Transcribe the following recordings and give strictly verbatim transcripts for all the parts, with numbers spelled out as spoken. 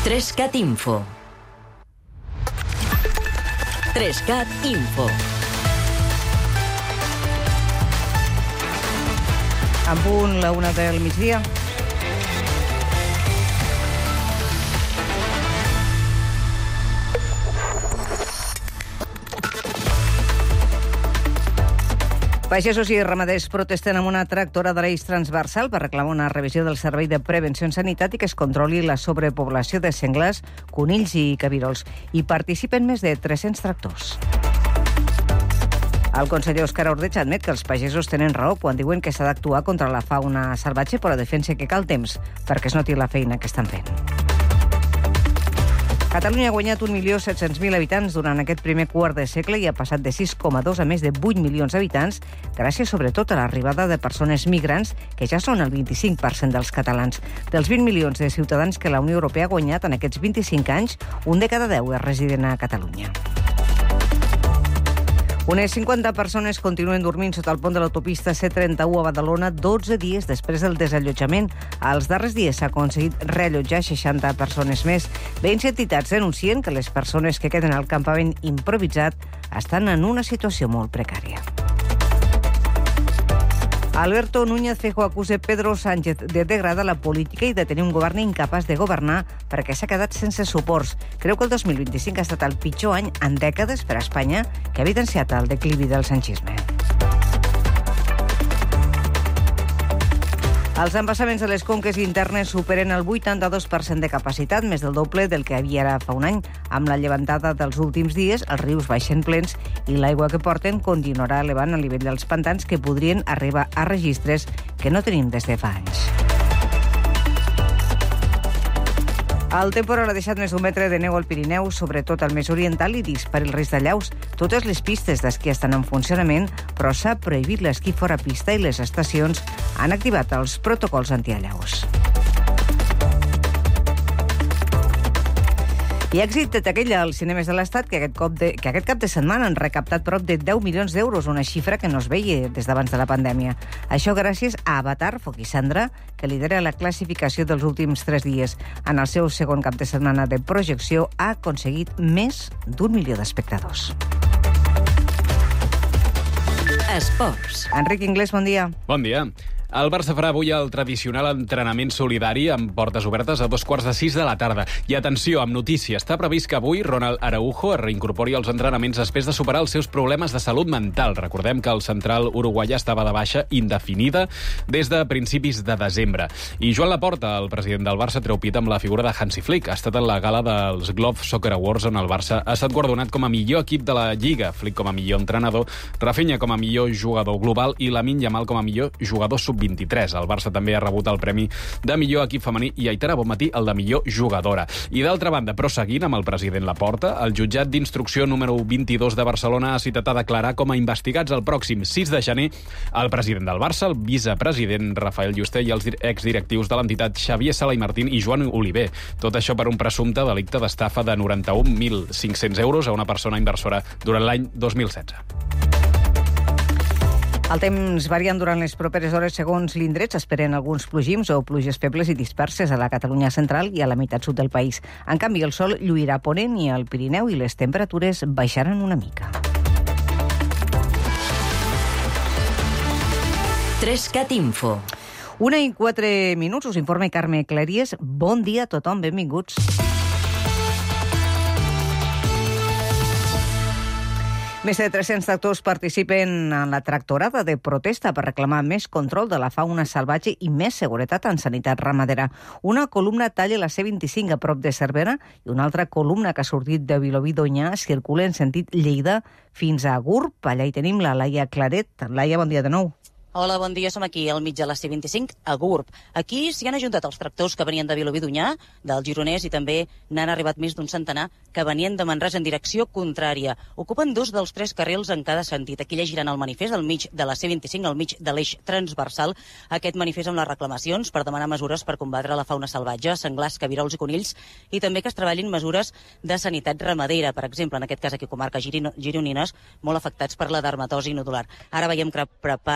tres cat Info. tres cat Info. En punt la una del migdia. Pagesos i ramaders protesten amb una tractora de l'eix transversal per reclamar una revisió del Servei de Prevenció en Sanitat i que es controli la sobrepoblació de senglars, conills i cabirols. Hi participen més de tres-cents tractors. El conseller Òscar Ordeig admet que els pagesos tenen raó quan diuen que s'ha d'actuar contra la fauna salvatge, però defensa que cal temps perquè es noti la feina que estan fent. Catalunya ha guanyat un milió set-cents mil habitants durant aquest primer quart de segle i ha passat de sis coma dos a més de vuit milions d'habitants, gràcies sobretot a l'arribada de persones migrants, que ja són el vint-i-cinc per cent dels catalans. Dels vint milions de ciutadans que la Unió Europea ha guanyat en aquests vint-i-cinc anys, un de cada deu és resident a Catalunya. Unes cinquanta persones continuen dormint sota el pont de l'autopista C trenta-u a Badalona dotze dies després del desallotjament. Els darrers dies s'ha aconseguit reallotjar seixanta persones més. Veïns i entitats denuncien que les persones que queden al campament improvisat estan en una situació molt precària. Alberto Núñez Feijóo acusa Pedro Sánchez de degradar la política i de tenir un govern incapaç de governar perquè s'ha quedat sense suports. Creu que el dos mil vint-i-cinc ha estat el pitjor any en dècades per a Espanya, que ha evidenciat el declivi del sanchisme. Els embassaments de les conques internes superen el vuitanta-dos per cent de capacitat, més del doble del que havia ara fa un any. Amb la llevantada dels últims dies, els rius baixen plens i l'aigua que porten continuarà elevant el nivell dels pantans, que podrien arribar a registres que no tenim des de fa anys. El temporal ha deixat més d'un metre de neu al Pirineu, sobretot al més oriental, i dispara el risc d'allaus. Totes les pistes d'esquí estan en funcionament, però s'ha prohibit l'esquí fora pista i les estacions han activat els protocols antiallaus. I èxit de taquilla als cinemes de l'Estat, que aquest, cop de, que aquest cap de setmana han recaptat prop de deu milions d'euros, una xifra que no es veia des d'abans de la pandèmia. Això gràcies a Avatar, Foc i Cendra, que lidera la classificació dels últims tres dies. En el seu segon cap de setmana de projecció ha aconseguit més d'un milió d'espectadors. Esports. Enric Inglés, bon dia. Bon dia. El Barça farà avui el tradicional entrenament solidari amb portes obertes a dos quarts de sis de la tarda. I atenció, amb notícia, està previst que avui Ronald Araujo es reincorpori als entrenaments després de superar els seus problemes de salut mental. Recordem que el central uruguaià estava de baixa indefinida des de principis de desembre. I Joan Laporta, el president del Barça, treu pit amb la figura de Hansi Flick. Ha estat en la gala dels Globe Soccer Awards, on el Barça ha estat guardonat com a millor equip de la Lliga, Flick com a millor entrenador, Rafinha com a millor jugador global i Lamine Yamal com a millor jugador sub vint-i-tres. El Barça també ha rebut el premi de millor equip femení i Aitana Bonmatí el de millor jugadora. I d'altra banda, proseguint amb el president Laporta, el jutjat d'instrucció número vint-i-dos de Barcelona ha citat a declarar com a investigats el pròxim sis de gener el president del Barça, el vicepresident Rafael Yuste i els exdirectius de l'entitat Xavier Sala i Martín i Joan Oliver. Tot això per un presumpte delicte d'estafa de noranta-un mil cinc-cents euros a una persona inversora durant l'any dos mil setze. El temps variant durant les properes hores segons l'indret. S'esperen alguns plogims o pluges febles i disperses a la Catalunya central i a la meitat sud del país. En canvi, el sol lluirà a ponent i al Pirineu i les temperatures baixaran una mica. tres cat Info. Una i quatre minuts, us informa Carme Claries. Bon dia a tothom, benvinguts. Més de tres-cents tractors participen en la tractorada de protesta per reclamar més control de la fauna salvatge i més seguretat en sanitat ramadera. Una columna talla la C vint-i-cinc a prop de Cervera i una altra columna que ha sortit de Vilobí d'Onyar circula en sentit Lleida fins a Gurb. Allà hi tenim la Laia Claret. Laia, bon dia de nou. Hola, bon dia. Som aquí al mig de la C vint-i-cinc, a Gurb. Aquí s'hi han ajuntat els tractors que venien de Vilobí d'Onyar, del Gironès, i també n'han arribat més d'un centenar que venien de Manresa en direcció contrària. Ocupen dos dels tres carrils en cada sentit. Aquí llegiran el manifest al mig de la C vint-i-cinc, al mig de l'eix transversal, aquest manifest amb les reclamacions per demanar mesures per combatre la fauna salvatge, senglars, cabirols i conills, i també que es treballin mesures de sanitat ramadera, per exemple, en aquest cas aquí comarques gironines, molt afectats per la dermatosi nodular. Ara veiem que preparen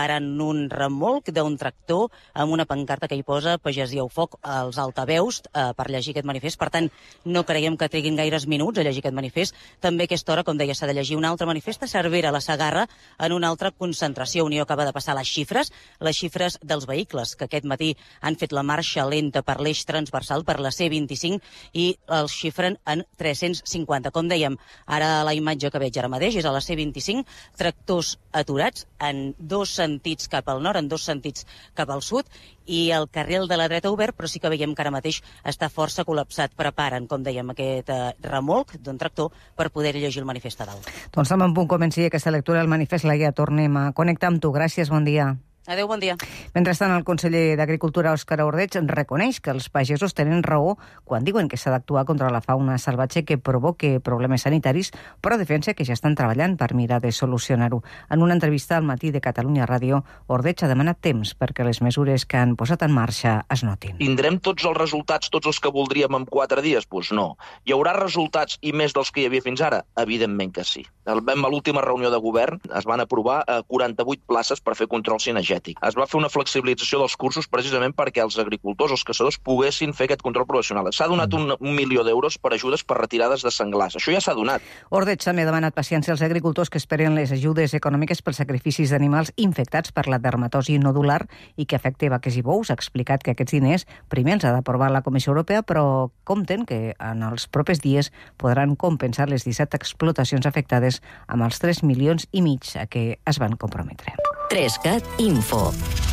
un remolc d'un tractor amb una pancarta que hi posa Pagesia au foc als altaveus eh, per llegir aquest manifest. Per tant, no creiem que triguin gaires minuts a llegir aquest manifest. També a aquesta hora, com deia, s'ha de llegir un altre manifest a Cervera, a la Segarra, en una altra concentració. Unió acaba de passar les xifres, les xifres dels vehicles, que aquest matí han fet la marxa lenta per l'eix transversal, per la C vint-i-cinc, i els xifren en tres-cents cinquanta. Com dèiem, ara la imatge que veig ara mateix és a la C vint-i-cinc, tractors aturats en dos sentits cap al nord, en dos sentits cap al sud, i el carril de la dreta obert, però sí que veiem que ara mateix està força col·lapsat. Preparen, com dèiem, aquest eh, remolc d'un tractor per poder llegir el manifest a dalt. Doncs som en punt comenci aquesta lectura del manifest. Laia, tornem a connectar amb tu. Gràcies, bon dia. Adéu, bon dia. Mentrestant, el conseller d'Agricultura, Òscar Ordeig, reconeix que els pagesos tenen raó quan diuen que s'ha d'actuar contra la fauna salvatge que provoca problemes sanitaris, però defensa que ja estan treballant per mirar de solucionar-ho. En una entrevista al matí de Catalunya Ràdio, Ordeig ha demanat temps perquè les mesures que han posat en marxa es notin. Tindrem tots els resultats, tots els que voldríem en quatre dies? Doncs no. Hi haurà resultats i més dels que hi havia fins ara? Evidentment que sí. A l'última reunió de govern es van aprovar quaranta-vuit places per fer control cinegètic. Es va fer una flexibilització dels cursos precisament perquè els agricultors, els caçadors, poguessin fer aquest control professional. S'ha donat un, un milió d'euros per ajudes per retirades de senglars. Això ja s'ha donat. Ordeig també ha demanat paciència als agricultors que esperen les ajudes econòmiques pels sacrificis d'animals infectats per la dermatosi nodular i que afecta vaques i bous. Ha explicat que aquests diners primer els ha d'aprovar la Comissió Europea, però compten que en els propers dies podran compensar les disset explotacions afectades amb els tres milions i mig a què es van comprometre. Trescat Info.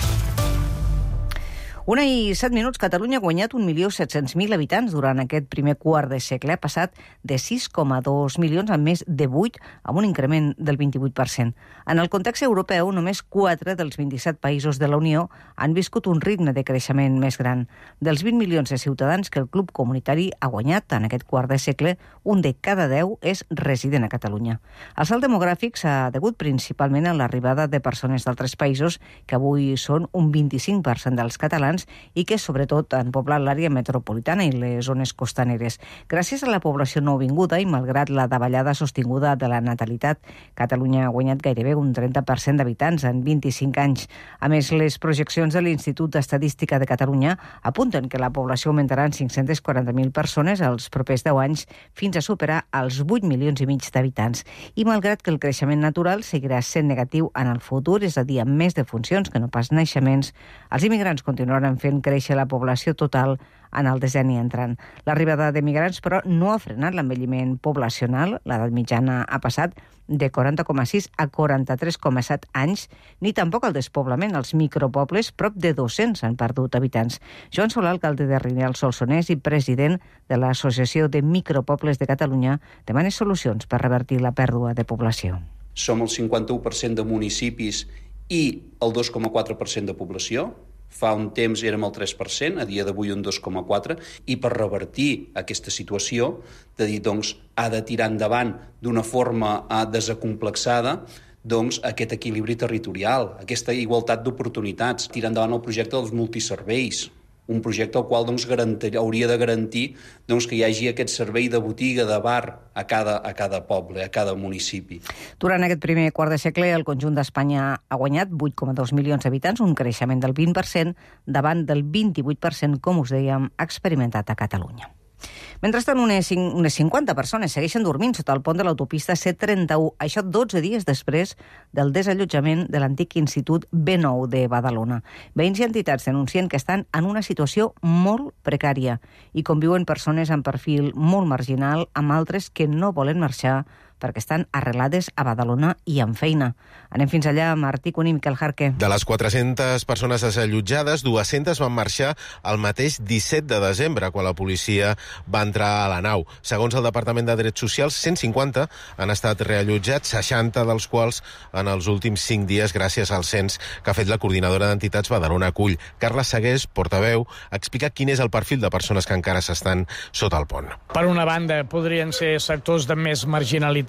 Una i set minuts, Catalunya ha guanyat un milió set-cents mil habitants durant aquest primer quart de segle. Ha passat de sis coma dos milions a més de vuit, amb un increment del vint-i-vuit per cent. En el context europeu, només quatre dels vint-i-set països de la Unió han viscut un ritme de creixement més gran. Dels vint milions de ciutadans que el club comunitari ha guanyat en aquest quart de segle, un de cada deu és resident a Catalunya. El salt demogràfic s'ha degut principalment a l'arribada de persones d'altres països, que avui són un vint-i-cinc per cent dels catalans i que, sobretot, han poblat l'àrea metropolitana i les zones costaneres. Gràcies a la població nouvinguda i malgrat la davallada sostinguda de la natalitat, Catalunya ha guanyat gairebé un trenta per cent d'habitants en vint-i-cinc anys. A més, les projeccions de l'Institut d'Estadística de Catalunya apunten que la població augmentarà en cinc-cents quaranta mil persones als propers deu anys fins a superar els vuit milions i mig d'habitants. I malgrat que el creixement natural seguirà sent negatiu en el futur, és a dir, amb més defuncions que no pas naixements, els immigrants continuaran fent créixer la població total en el decenni entrant. L'arribada de migrants, però, no ha frenat l'envelliment poblacional. L'edat mitjana ha passat de quaranta coma sis a quaranta-tres coma set anys, ni tampoc el despoblament. Els micropobles, prop de dos-cents, han perdut habitants. Joan Solà, alcalde de Riner al Solsonès i president de l'Associació de Micropobles de Catalunya, demana solucions per revertir la pèrdua de població. Som el cinquanta-u per cent de municipis i el dos coma quatre per cent de població. Fa un temps érem el tres per cent, a dia d'avui un dos coma quatre, i per revertir aquesta situació, de dir, doncs, ha de tirar endavant d'una forma desacomplexada doncs, aquest equilibri territorial, aquesta igualtat d'oportunitats, tirar endavant el projecte dels multiserveis, un projecte al qual doncs, garantir, hauria de garantir doncs, que hi hagi aquest servei de botiga, de bar a cada, a cada poble, a cada municipi. Durant aquest primer quart de segle, el conjunt d'Espanya ha guanyat vuit coma dos milions d'habitants, un creixement del vint per cent davant del vint-i-vuit per cent, com us dèiem, experimentat a Catalunya. Mentrestant, unes, unes cinquanta persones segueixen dormint sota el pont de l'autopista C trenta-u, això dotze dies després del desallotjament de l'antic Institut B nou de Badalona. Veïns i entitats denuncien que estan en una situació molt precària i conviuen persones amb perfil molt marginal amb altres que no volen marxar perquè estan arrelades a Badalona i amb feina. Anem fins allà, Martí Cuní, Miquel Jarque. De les quatre-centes persones desallotjades, dues-centes van marxar el mateix disset de desembre, quan la policia va entrar a la nau. Segons el Departament de Drets Socials, cent cinquanta han estat reallotjats, seixanta dels quals en els últims cinc dies, gràcies al cens que ha fet la coordinadora d'entitats Badalona Acull. Carla Segués, portaveu, explica quin és el perfil de persones que encara s'estan sota el pont. Per una banda, podrien ser sectors de més marginalitat,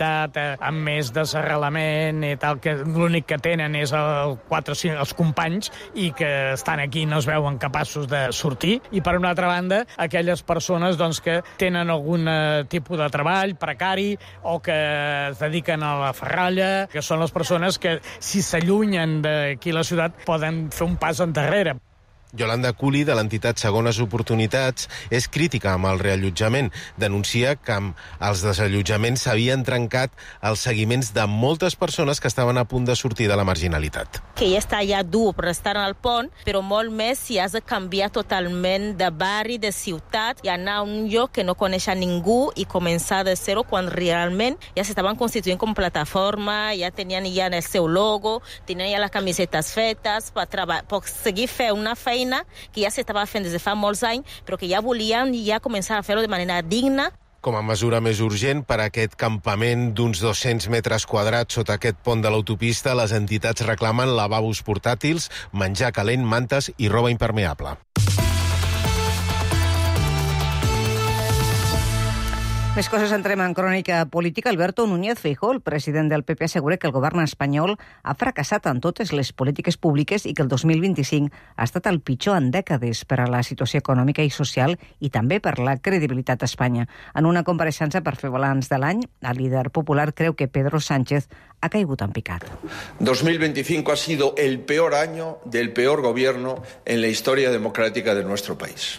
ciutat eh, amb més desarrelament i tal, que l'únic que tenen és el quatre o cinc, els companys i que estan aquí i no es veuen capaços de sortir. I per una altra banda, aquelles persones doncs, que tenen algun eh, tipus de treball precari o que es dediquen a la ferralla, que són les persones que, si s'allunyen d'aquí la ciutat, poden fer un pas endarrere. Yolanda Culi, de l'entitat Segones Oportunitats, és crítica amb el reallotjament. Denuncia que amb els desallotjaments s'havien trencat els seguiments de moltes persones que estaven a punt de sortir de la marginalitat. Que ja està ja dur per estar al pont, però molt més si has de canviar totalment de barri, de ciutat, i anar a un lloc que no coneix a ningú i començar de zero quan realment ja s'estaven constituint com plataforma, ja tenien ja el seu logo, tenien ja les camisetes fetes per, per seguir fer una feina que ja s'estava fent des de fa molts anys, però que ja volien ja començar a fer-ho de manera digna. Com a mesura més urgent per a aquest campament d'uns dos-cents metres quadrats sota aquest pont de l'autopista, les entitats reclamen lavabos portàtils, menjar calent, mantes i roba impermeable. Més coses, entrem en crònica política. Alberto Núñez Feijóo, el president del P P, assegura que el govern espanyol ha fracassat en totes les polítiques públiques i que el dos mil vint-i-cinc ha estat el pitjor en dècades per a la situació econòmica i social i també per la credibilitat d'Espanya. En una compareixença per fer balanç de l'any, el líder popular creu que Pedro Sánchez ha caigut en picat. dos mil veinticinco ha sido el peor año del peor gobierno en la historia democrática de nuestro país.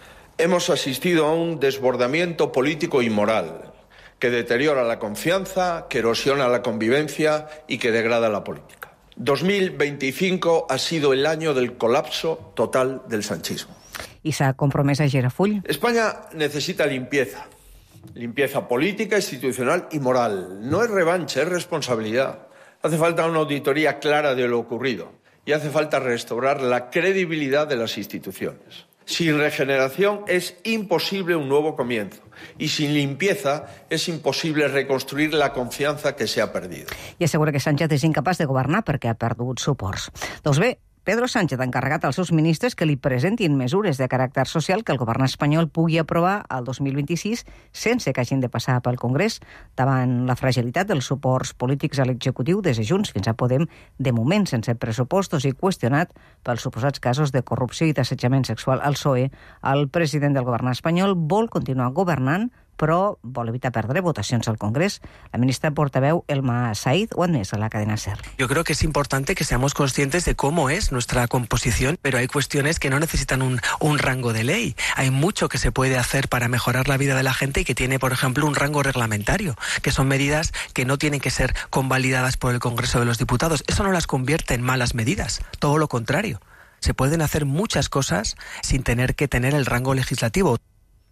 Hemos asistido a un desbordamiento político y moral que deteriora la confianza, que erosiona la convivencia y que degrada la política. dos mil veinticinco ha sido el año del colapso total del sanchismo. I s'ha compromès a Gerafull. España necesita limpieza. Limpieza política, institucional y moral. No es revancha, es responsabilidad. Hace falta una auditoría clara de lo ocurrido y hace falta restaurar la credibilidad de las instituciones. Sin regeneración es imposible un nuevo comienzo y sin limpieza es imposible reconstruir la confianza que se ha perdido. I assegura que Sánchez és incapaç de governar perquè ha perdut suports. Doncs bé, Pedro Sánchez ha encarregat als seus ministres que li presentin mesures de caràcter social que el govern espanyol pugui aprovar el dos mil vint-i-sis sense que hagin de passar pel Congrés. Davant la fragilitat dels suports polítics a l'executiu, des de Junts fins a Podem, de moment sense pressupostos i qüestionat pels suposats casos de corrupció i d'assetjament sexual al P S O E, el president del govern espanyol vol continuar governant, però vol evitar perdre votacions al Congrés. La ministra portaveu Elma Said ho ha admès a la cadena SER. Yo creo que es importante que seamos conscientes de cómo es nuestra composición, pero hay cuestiones que no necesitan un, un rango de ley. Hay mucho que se puede hacer para mejorar la vida de la gente y que tiene, por ejemplo, un rango reglamentario, que son medidas que no tienen que ser convalidadas por el Congreso de los Diputados. Eso no las convierte en malas medidas, todo lo contrario. Se pueden hacer muchas cosas sin tener que tener el rango legislativo.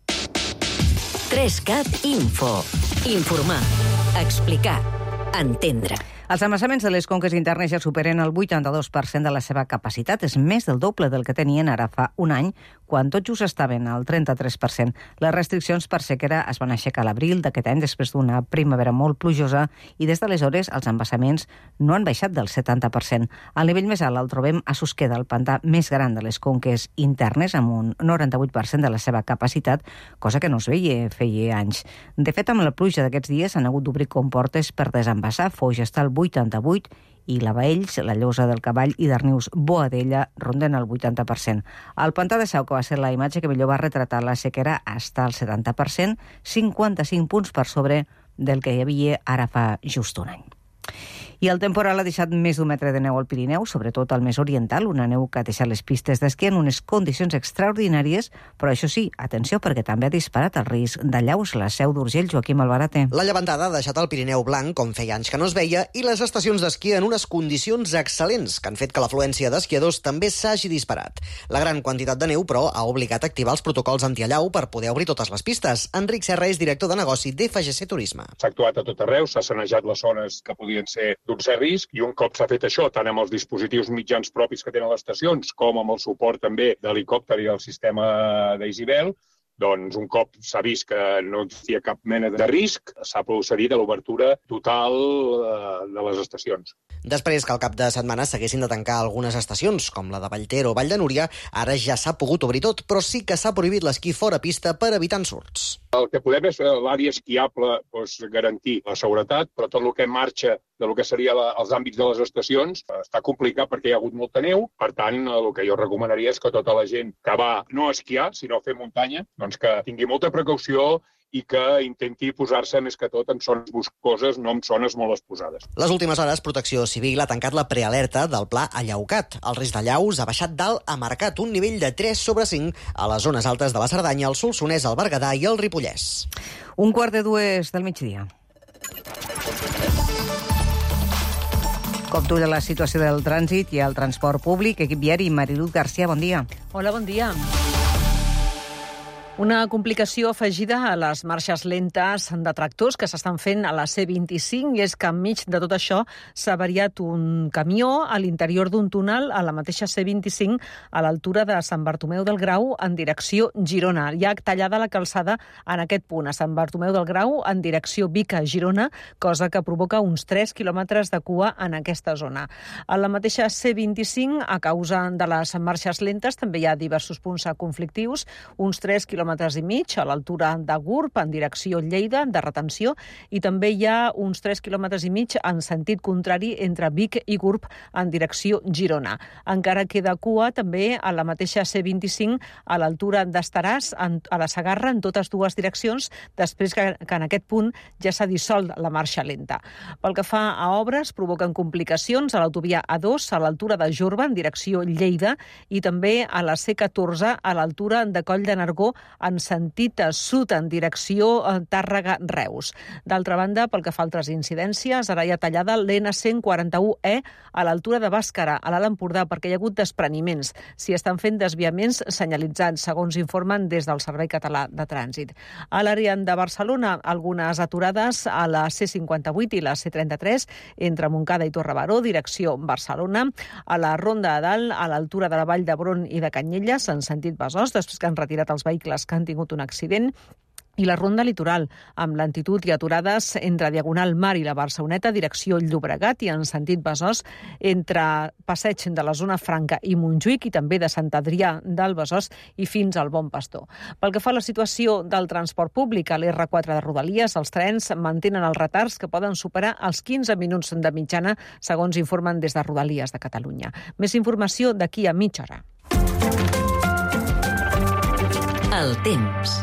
tres cat Info. Informar, explicar, entendre. Els embassaments de les conques internes ja superen el vuitanta-dos per cent de la seva capacitat. És més del doble del que tenien ara fa un any, quan tot just estaven al trenta-tres per cent. Les restriccions per sequera es van aixecar a l'abril d'aquest any després d'una primavera molt plujosa i des d'aleshores els embassaments no han baixat del setanta per cent. Al nivell més alt el trobem a Susqueda, el pantà més gran de les conques internes, amb un noranta-vuit per cent de la seva capacitat, cosa que no es veia feia anys. De fet, amb la pluja d'aquests dies han hagut d'obrir comportes per desembassar. Foix està al vuitanta-vuit i la Baells, la Llosa del Cavall i Darnius Boadella ronden el vuitanta per cent. El pantà de Sau, que va ser la imatge que millor va retratar la sequera, està al setanta per cent, cinquanta-cinc punts per sobre del que hi havia ara fa just un any. I el temporal ha deixat més d'un metre de neu al Pirineu, sobretot al més oriental, una neu que ha deixat les pistes d'esquí en unes condicions extraordinàries, però això sí, atenció, perquè també ha disparat el risc d'allaus. La Seu d'Urgell, Joaquim Albarate. La llevantada ha deixat el Pirineu blanc, com feia anys que no es veia, i les estacions d'esquí en unes condicions excel·lents, que han fet que l'afluència d'esquiadors també s'hagi disparat. La gran quantitat de neu, però, ha obligat a activar els protocols antiallau per poder obrir totes les pistes. Enric Serra és director de negoci d'F G C Turisme. S'ha actuat a tot arreu, s'ha sanejat les zones que podien ser d'un cert risc, i un cop s'ha fet això, tant amb els dispositius mitjans propis que tenen les estacions, com amb el suport també d'helicòpter i del sistema d'Isabel, doncs un cop s'ha vist que no existia cap mena de risc, s'ha procedit a l'obertura total de les estacions. Després que al cap de setmana s'haguessin de tancar algunes estacions, com la de Vallter o Vall de Núria, ara ja s'ha pogut obrir tot, però sí que s'ha prohibit l'esquí fora pista per evitar ensurts. El que podem és l'àrea esquiable doncs, garantir la seguretat, però tot el que marxa de lo que seria la, els àmbits de les estacions està complicat perquè hi ha hagut molta neu. Per tant, el que jo recomanaria és que tota la gent que va no a esquiar, sinó a fer muntanya, doncs que tingui molta precaució i que intenti posar-se més que tot en zones boscoses, no en zones molt exposades. Les últimes hores, Protecció Civil ha tancat la prealerta del pla Allaucat. El risc d'allaus ha baixat dalt a marcat un nivell de tres sobre cinc a les zones altes de la Cerdanya, el Solsonès, el Berguedà i el Ripollès. Un quart de dues del migdia. Com tu de la situació del trànsit i el transport públic, equip viari, Mariluz García, bon dia. Hola, bon dia. Una complicació afegida a les marxes lentes de tractors que s'estan fent a la C vint-i-cinc i és que enmig de tot això s'ha avariat un camió a l'interior d'un túnel a la mateixa C vint-i-cinc a l'altura de Sant Bartomeu del Grau en direcció Girona. Hi ha tallada la calçada en aquest punt, a Sant Bartomeu del Grau en direcció Vic a Girona, cosa que provoca uns tres quilòmetres de cua en aquesta zona. A la mateixa C vint-i-cinc, a causa de les marxes lentes, també hi ha diversos punts conflictius, uns tres quilòmetres i mig a l'altura de Gurb en direcció Lleida, de retenció, i també hi ha uns tres quilòmetres i mig en sentit contrari entre Vic i Gurb en direcció Girona. Encara queda cua també a la mateixa C vint-i-cinc a l'altura d'Estaràs, a la Segarra, en totes dues direccions, després que, que en aquest punt ja s'ha dissolt la marxa lenta. Pel que fa a obres, provoquen complicacions a l'autovia A dos a l'altura de Jorba en direcció Lleida i també a la C catorze a l'altura de Coll de Nargó en sentit sud, en direcció Tàrrega-Reus. D'altra banda, pel que fa a altres incidències, ara hi ha tallada l'N cent quaranta-u E a l'altura de Bàscara, a l'Alt Empordà, perquè hi ha hagut despreniments. S'hi estan fent desviaments senyalitzats, segons informen des del Servei Català de Trànsit. A l'àrea de Barcelona, algunes aturades a la C cinquanta-vuit i la C trenta-tres, entre Montcada i Torrebaró, direcció Barcelona, a la Ronda de Dalt, a l'altura de la Vall d'Hebron i de Canyelles, en sentit Besòs, després que han retirat els vehicles que han tingut un accident, i la Ronda Litoral, amb lentitud i aturades entre Diagonal Mar i la Barceloneta, direcció Llobregat, i en sentit Besòs, entre Passeig de la Zona Franca i Montjuïc, i també de Sant Adrià del Besòs i fins al Bon Pastor. Pel que fa a la situació del transport públic, a l'R quatre de Rodalies, els trens mantenen els retards que poden superar els quinze minuts de mitjana, segons informen des de Rodalies de Catalunya. Més informació d'aquí a mitja hora. El temps.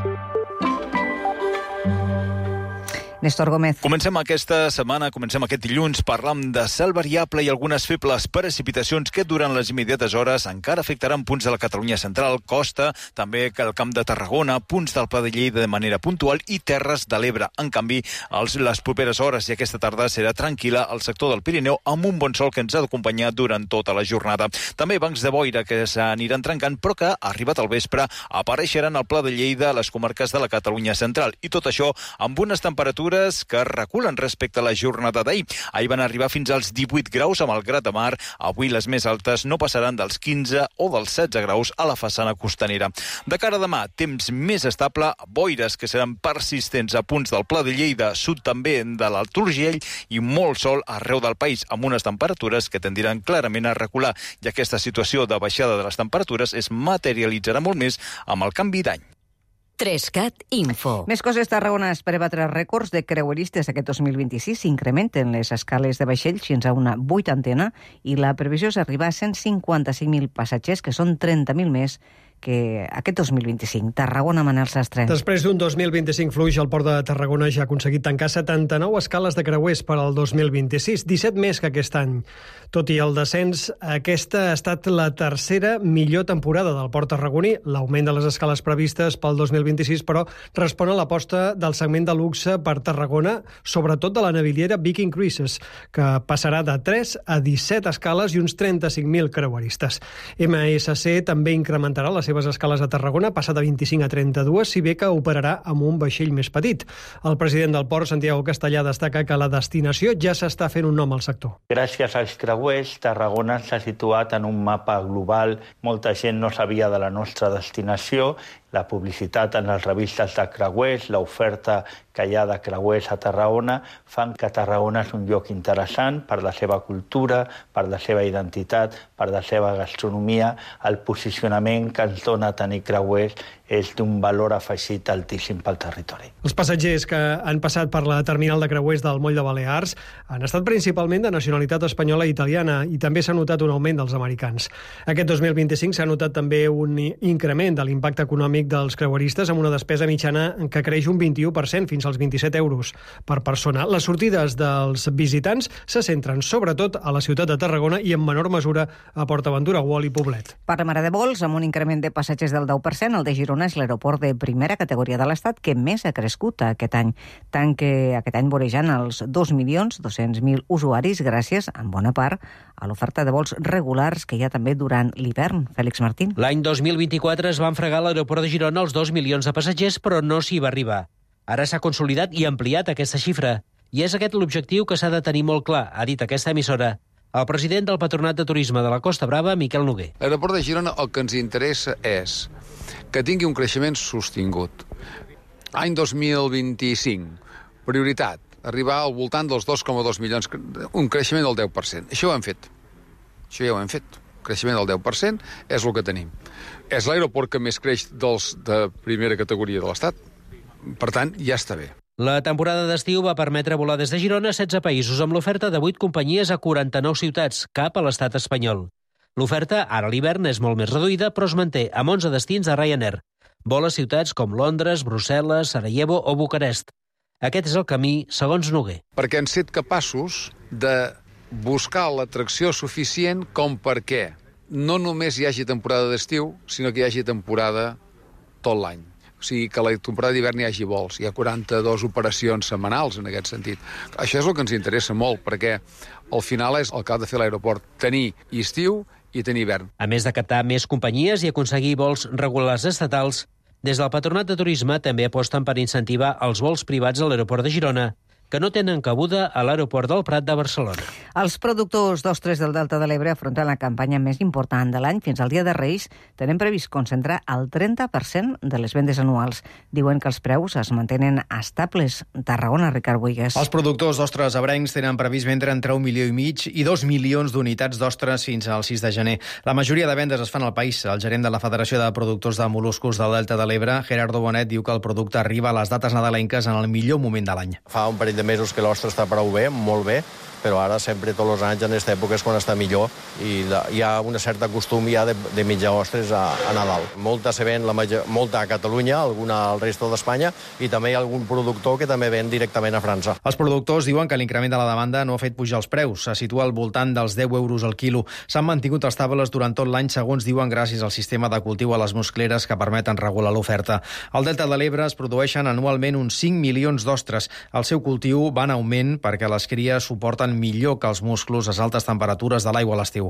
Néstor Gómez. Comencem aquesta setmana, comencem aquest dilluns, parlant de cel variable i algunes febles precipitacions que durant les immediates hores encara afectaran punts de la Catalunya central, costa, també el Camp de Tarragona, punts del Pla de Lleida de manera puntual i terres de l'Ebre. En canvi, els, les properes hores i aquesta tarda serà tranquil·la al sector del Pirineu amb un bon sol que ens ha d'acompanyar durant tota la jornada. També bancs de boira que s'aniran trencant, però que, arribat al vespre, apareixeran al Pla de Lleida a les comarques de la Catalunya central. I tot això amb unes temperatures que reculen respecte a la jornada d'ahir. Ahir van arribar fins als divuit graus amb el Grat de Mar. Avui les més altes no passaran dels quinze o dels setze graus a la façana costanera. De cara a demà, temps més estable, boires que seran persistents a punts del Pla de Lleida, sud també de l'Alt Urgell i molt sol arreu del país, amb unes temperatures que tendiran clarament a recular. I aquesta situació de baixada de les temperatures es materialitzarà molt més amb el canvi d'any. Trescat Info. Més coses. Tarragona espera batre rècords de creueristes aquest dos mil vint-i-sis. S'incrementen les escales de vaixells fins a una vuitantena i la previsió és arribar a cent cinquanta-cinc mil passatgers, que són trenta mil més que aquest dos mil vint-i-cinc. Tarragona, Manel Sastre. Després d'un dos mil vint-i-cinc fluix, el Port de Tarragona ja ha aconseguit tancar setanta-nou escales de creuers per al dos mil vint-i-sis, disset més que aquest any. Tot i el descens, aquesta ha estat la tercera millor temporada del Port tarragoní. L'augment de les escales previstes pel dos mil vint-i-sis, però, respon a l'aposta del segment de luxe per Tarragona, sobretot de la naviliera Viking Cruises, que passarà de tres a disset escales i uns trenta-cinc mil creueristes. M S C també incrementarà les seves escales a Tarragona, passa de vint-i-cinc a trenta-dos, si bé que operarà amb un vaixell més petit. El president del port, Santiago Castellà, destaca que la destinació ja s'està fent un nom al sector. Gràcies als creuers, Tarragona s'ha situat en un mapa global. Molta gent no sabia de la nostra destinació. la publicitat en les revistes de creuers, l'oferta que hi ha de creuers a Tarragona, fan que Tarragona és un lloc interessant per la seva cultura, per la seva identitat, per la seva gastronomia. El posicionament que ens dona tenir creuers és d'un valor afegit altíssim pel territori. Els passatgers que han passat per la terminal de creuers del Moll de Balears han estat principalment de nacionalitat espanyola i italiana i també s'ha notat un augment dels americans. Aquest dos mil vint-i-cinc s'ha notat també un increment de l'impacte econòmic dels creueristes amb una despesa mitjana que creix un vint-i-u per cent fins als vint-i-set euros per persona. Les sortides dels visitants se centren sobretot a la ciutat de Tarragona i en menor mesura a PortAventura, Guol i Poblet. Parlem ara de vols, amb un increment de passatgers del deu per cent, el de Girona és l'aeroport de primera categoria de l'Estat que més ha crescut aquest any, tant que aquest any vorejant els dos milions dos-cents mil usuaris gràcies, en bona part, a l'oferta de vols regulars que hi ha també durant l'hivern. Fèlix Martín. L'any dos mil vint-i-quatre es van fregar a l'aeroport de Girona els dos milions de passatgers, però no s'hi va arribar. Ara s'ha consolidat i ampliat aquesta xifra. I és aquest l'objectiu que s'ha de tenir molt clar, ha dit aquesta emissora. El president del Patronat de Turisme de la Costa Brava, Miquel Noguer. L'aeroport de Girona el que ens interessa és que tingui un creixement sostingut. Any dos mil vint-i-cinc, prioritat, arribar al voltant dels dos coma dos milions, un creixement del deu per cent. Això ho hem fet. Això ja ho hem fet. Creixement del deu per cent és el que tenim. És l'aeroport que més creix dels de primera categoria de l'Estat. Per tant, ja està bé. La temporada d'estiu va permetre volar des de Girona a setze països amb l'oferta de vuit companyies a quaranta-nou ciutats, cap a l'estat espanyol. L'oferta, ara a l'hivern, és molt més reduïda, però es manté amb onze destins de Ryanair. Vola a ciutats com Londres, Brussel·les, Sarajevo o Bucarest. Aquest és el camí, segons Noguer. Perquè hem set capaços de buscar l'atracció suficient com perquè no només hi hagi temporada d'estiu, sinó que hi hagi temporada tot l'any. O sigui, que a la temporada d'hivern hi hagi vols. Hi ha quaranta-dues operacions setmanals en aquest sentit. Això és el que ens interessa molt, perquè al final és el que ha de fer l'aeroport, tenir estiu i tenir hivern. A més de captar més companyies i aconseguir vols regulars estatals, des del Patronat de Turisme també aposten per incentivar els vols privats a l'aeroport de Girona, que no tenen cabuda a l'aeroport del Prat de Barcelona. Els productors d'ostres del Delta de l'Ebre afronten la campanya més important de l'any. Fins al dia de Reis tenen previst concentrar el trenta per cent de les vendes anuals. Diuen que els preus es mantenen estables. Tarragona, Ricard Buigues. Els productors d'ostres ebrencs tenen previst vendre entre un milió i mig i dos milions d'unitats d'ostres fins al sis de gener. La majoria de vendes es fan al país. El gerent de la Federació de Productors de Moluscos del Delta de l'Ebre, Gerardo Bonet, diu que el producte arriba a les dates nadalenques en el millor moment de l'any. Fa un parell de mesos que l'ostre està prou bé, molt bé, però ara sempre tots els anys en aquesta època és quan està millor i hi ha una certa costum ja de, de menjar ostres a, a Nadal. Molta se ven, la major, molta a Catalunya, alguna al resto d'Espanya i també hi ha algun productor que també ven directament a França. Els productors diuen que l'increment de la demanda no ha fet pujar els preus. Se situa al voltant dels deu euros al quilo. S'han mantingut estables durant tot l'any, segons diuen, gràcies al sistema de cultiu a les muscleres que permeten regular l'oferta. Al Delta de l'Ebre es produeixen anualment uns cinc milions d'ostres. El seu cultiu va en augment perquè les cries suporten millor que els musclos a altes temperatures de l'aigua a l'estiu.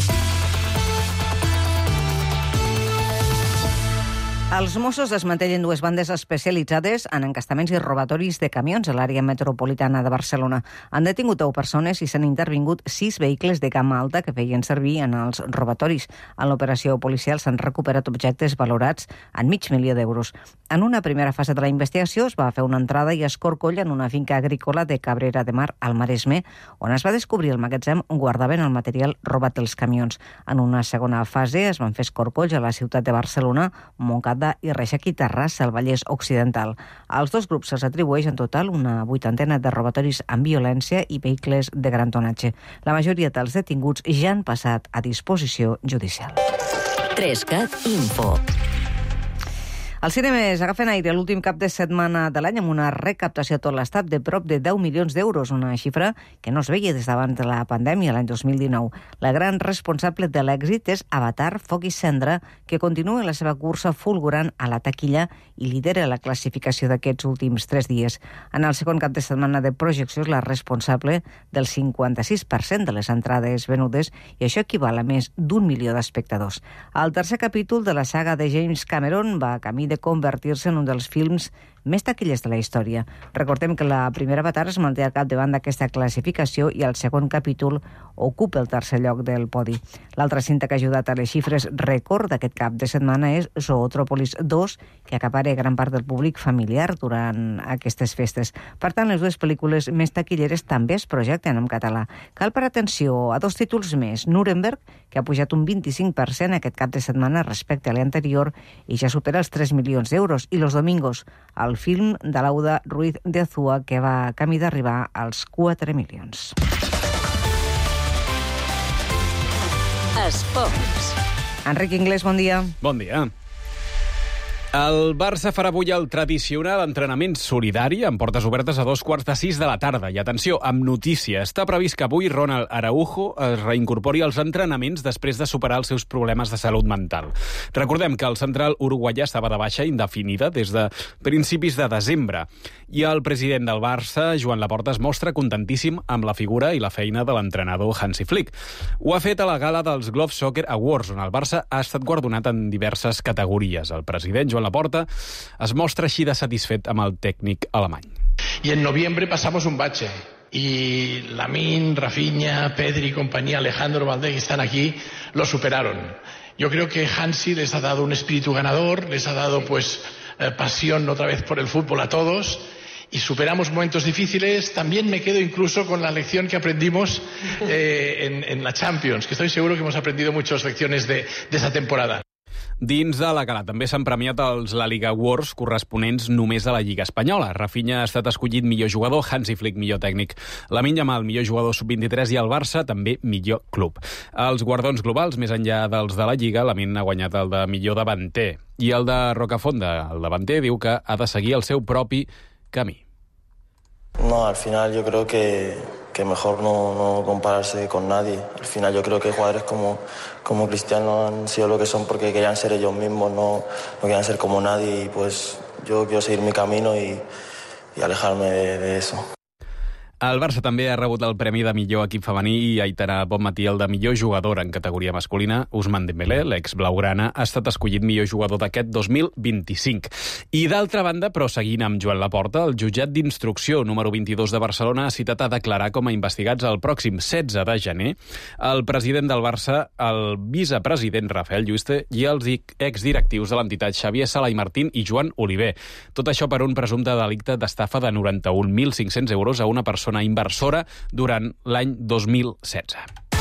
Els Mossos desmantellen dues bandes especialitzades en encastaments i robatoris de camions a l'àrea metropolitana de Barcelona. Han detingut deu persones i s'han intervingut sis vehicles de gamma alta que feien servir en els robatoris. En l'operació policial s'han recuperat objectes valorats en mig milió d'euros. En una primera fase de la investigació es va fer una entrada i escorcoll en una finca agrícola de Cabrera de Mar, al Maresme, on es va descobrir el magatzem on guardaven el material robat dels camions. En una segona fase es van fer escorcolls a la ciutat de Barcelona, Montcada i Reixac i Terrassa, al Vallès Occidental. Als dos grups se'ls atribueix en total una vuitantena de robatoris amb violència i vehicles de gran tonatge. La majoria dels detinguts ja han passat a disposició judicial. Trescat Info. Els cinemes agafen aire l'últim cap de setmana de l'any amb una recaptació a tot l'estat de prop de deu milions d'euros, una xifra que no es veia des d'abans de la pandèmia l'any dos mil dinou. La gran responsable de l'èxit és Avatar, Foc i Cendra, que continua la seva cursa fulgurant a la taquilla i lidera la classificació d'aquests últims tres dies. En el segon cap de setmana de projecció és la responsable del cinquanta-sis per cent de les entrades venudes i això equival a més d'un milió d'espectadors. El tercer capítol de la saga de James Cameron va camí de convertir-se en un dels films més taquillers de la història. Recordem que la primera Avatar es manté al capdavant d'aquesta classificació i el segon capítol ocupa el tercer lloc del podi. L'altra cinta que ha ajudat a les xifres rècord d'aquest cap de setmana és Zootrópolis dos, que acapara gran part del públic familiar durant aquestes festes. Per tant, les dues pel·lícules més taquilleres també es projecten en català. Cal parar atenció a dos títols més. Nuremberg, que ha pujat un vint-i-cinc per cent aquest cap de setmana respecte a l'anterior i ja supera els tres milions d'euros. I Los Domingos, el film de Lauda Ruiz de Azúa, que va camí d'arribar als quatre milions. Esports. Enric Inglés, bon dia. Bon dia. El Barça farà avui el tradicional entrenament solidari amb portes obertes a dos quarts de sis de la tarda. I atenció, amb notícia, està previst que avui Ronald Araujo es reincorpori als entrenaments després de superar els seus problemes de salut mental. Recordem que el central uruguaià estava de baixa indefinida des de principis de desembre. I el president del Barça, Joan Laporta, es mostra contentíssim amb la figura i la feina de l'entrenador Hansi Flick. Ho ha fet a la gala dels Glove Soccer Awards, on el Barça ha estat guardonat en diverses categories. El president, Joan Laporta, es mostra així de satisfet amb el tècnic alemany. Y en noviembre pasamos un bache. Y Lamine, Rafinha, Pedri y compañía, Alejandro Valdés, que están aquí, lo superaron. Yo creo que Hansi les ha dado un espíritu ganador, les ha dado pues eh, pasión otra vez por el fútbol a todos. Y superamos momentos difíciles. También me quedo incluso con la lección que aprendimos eh, en, en la Champions, que estoy seguro que hemos aprendido muchas lecciones de, de esa temporada. Dins de la gala també s'han premiat els La Liga Awards corresponents només a la Lliga Espanyola. Rafinha ha estat escollit millor jugador, Hansi Flick millor tècnic, Lamine Yamal millor jugador sub vint-i-tres i el Barça també millor club. Els guardons globals, més enllà dels de la Lliga, Lamine ha guanyat el de millor davanter i el de Rocafonda, el davanter, diu que ha de seguir el seu propi camí. No, al final yo creo que, que mejor no, no compararse con nadie. Al final yo creo que jugadores como, como Cristiano han sido lo que son porque querían ser ellos mismos, no, no querían ser como nadie, y pues yo quiero seguir mi camino y, y alejarme de, de eso. El Barça també ha rebut el premi de millor equip femení i Aitana Bonmatí el de millor jugador en categoria masculina. Ousmane Dembélé, l'ex-blaugrana, ha estat escollit millor jugador d'aquest dos mil vint-i-cinc. I d'altra banda, però seguint amb Joan Laporta, el jutjat d'instrucció número vint-i-dos de Barcelona ha citat a declarar com a investigats el pròxim setze de gener el president del Barça, el vicepresident Rafael Lluiste i els exdirectius de l'entitat Xavier Sala i Martín i Joan Oliver. Tot això per un presumpte delicte d'estafa de noranta-un mil cinc-cents euros a una persona una inversora durant l'any dos mil setze.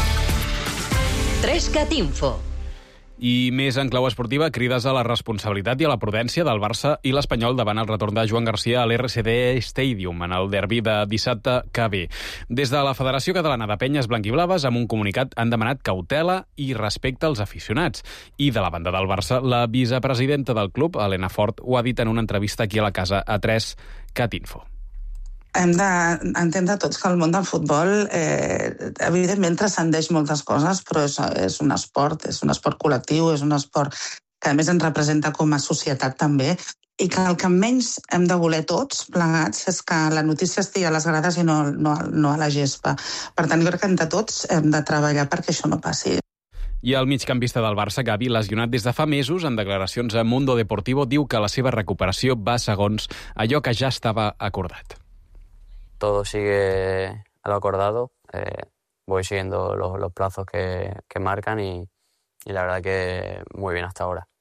Trescat Info. I més en clau esportiva, crides a la responsabilitat i a la prudència del Barça i l'Espanyol davant el retorn de Joan Garcia a l'R C D Stadium en el derbi de dissabte que ve. Des de la Federació Catalana de Penyes Blanquiblaves, amb un comunicat, han demanat cautela i respecte als aficionats. I de la banda del Barça, la vicepresidenta del club, Helena Fort, ho ha dit en una entrevista aquí a la casa A tres Cat Info. Hem d'entendre tots que el món del futbol eh, evidentment transcendeix moltes coses, però és, és un esport, és un esport col·lectiu, és un esport que a més ens representa com a societat també, i que el que menys hem de voler tots plegats és que la notícia estigui a les grades i no, no, no a la gespa. Per tant, jo crec que entre tots hem de treballar perquè això no passi. I el migcampista del Barça, Gavi, lesionat des de fa mesos, en declaracions a Mundo Deportivo, diu que la seva recuperació va segons allò que ja estava acordat. Todo sigue a lo acordado, eh, voy siguiendo los, los plazos que, que marcan y, y la verdad que muy bien hasta ahora.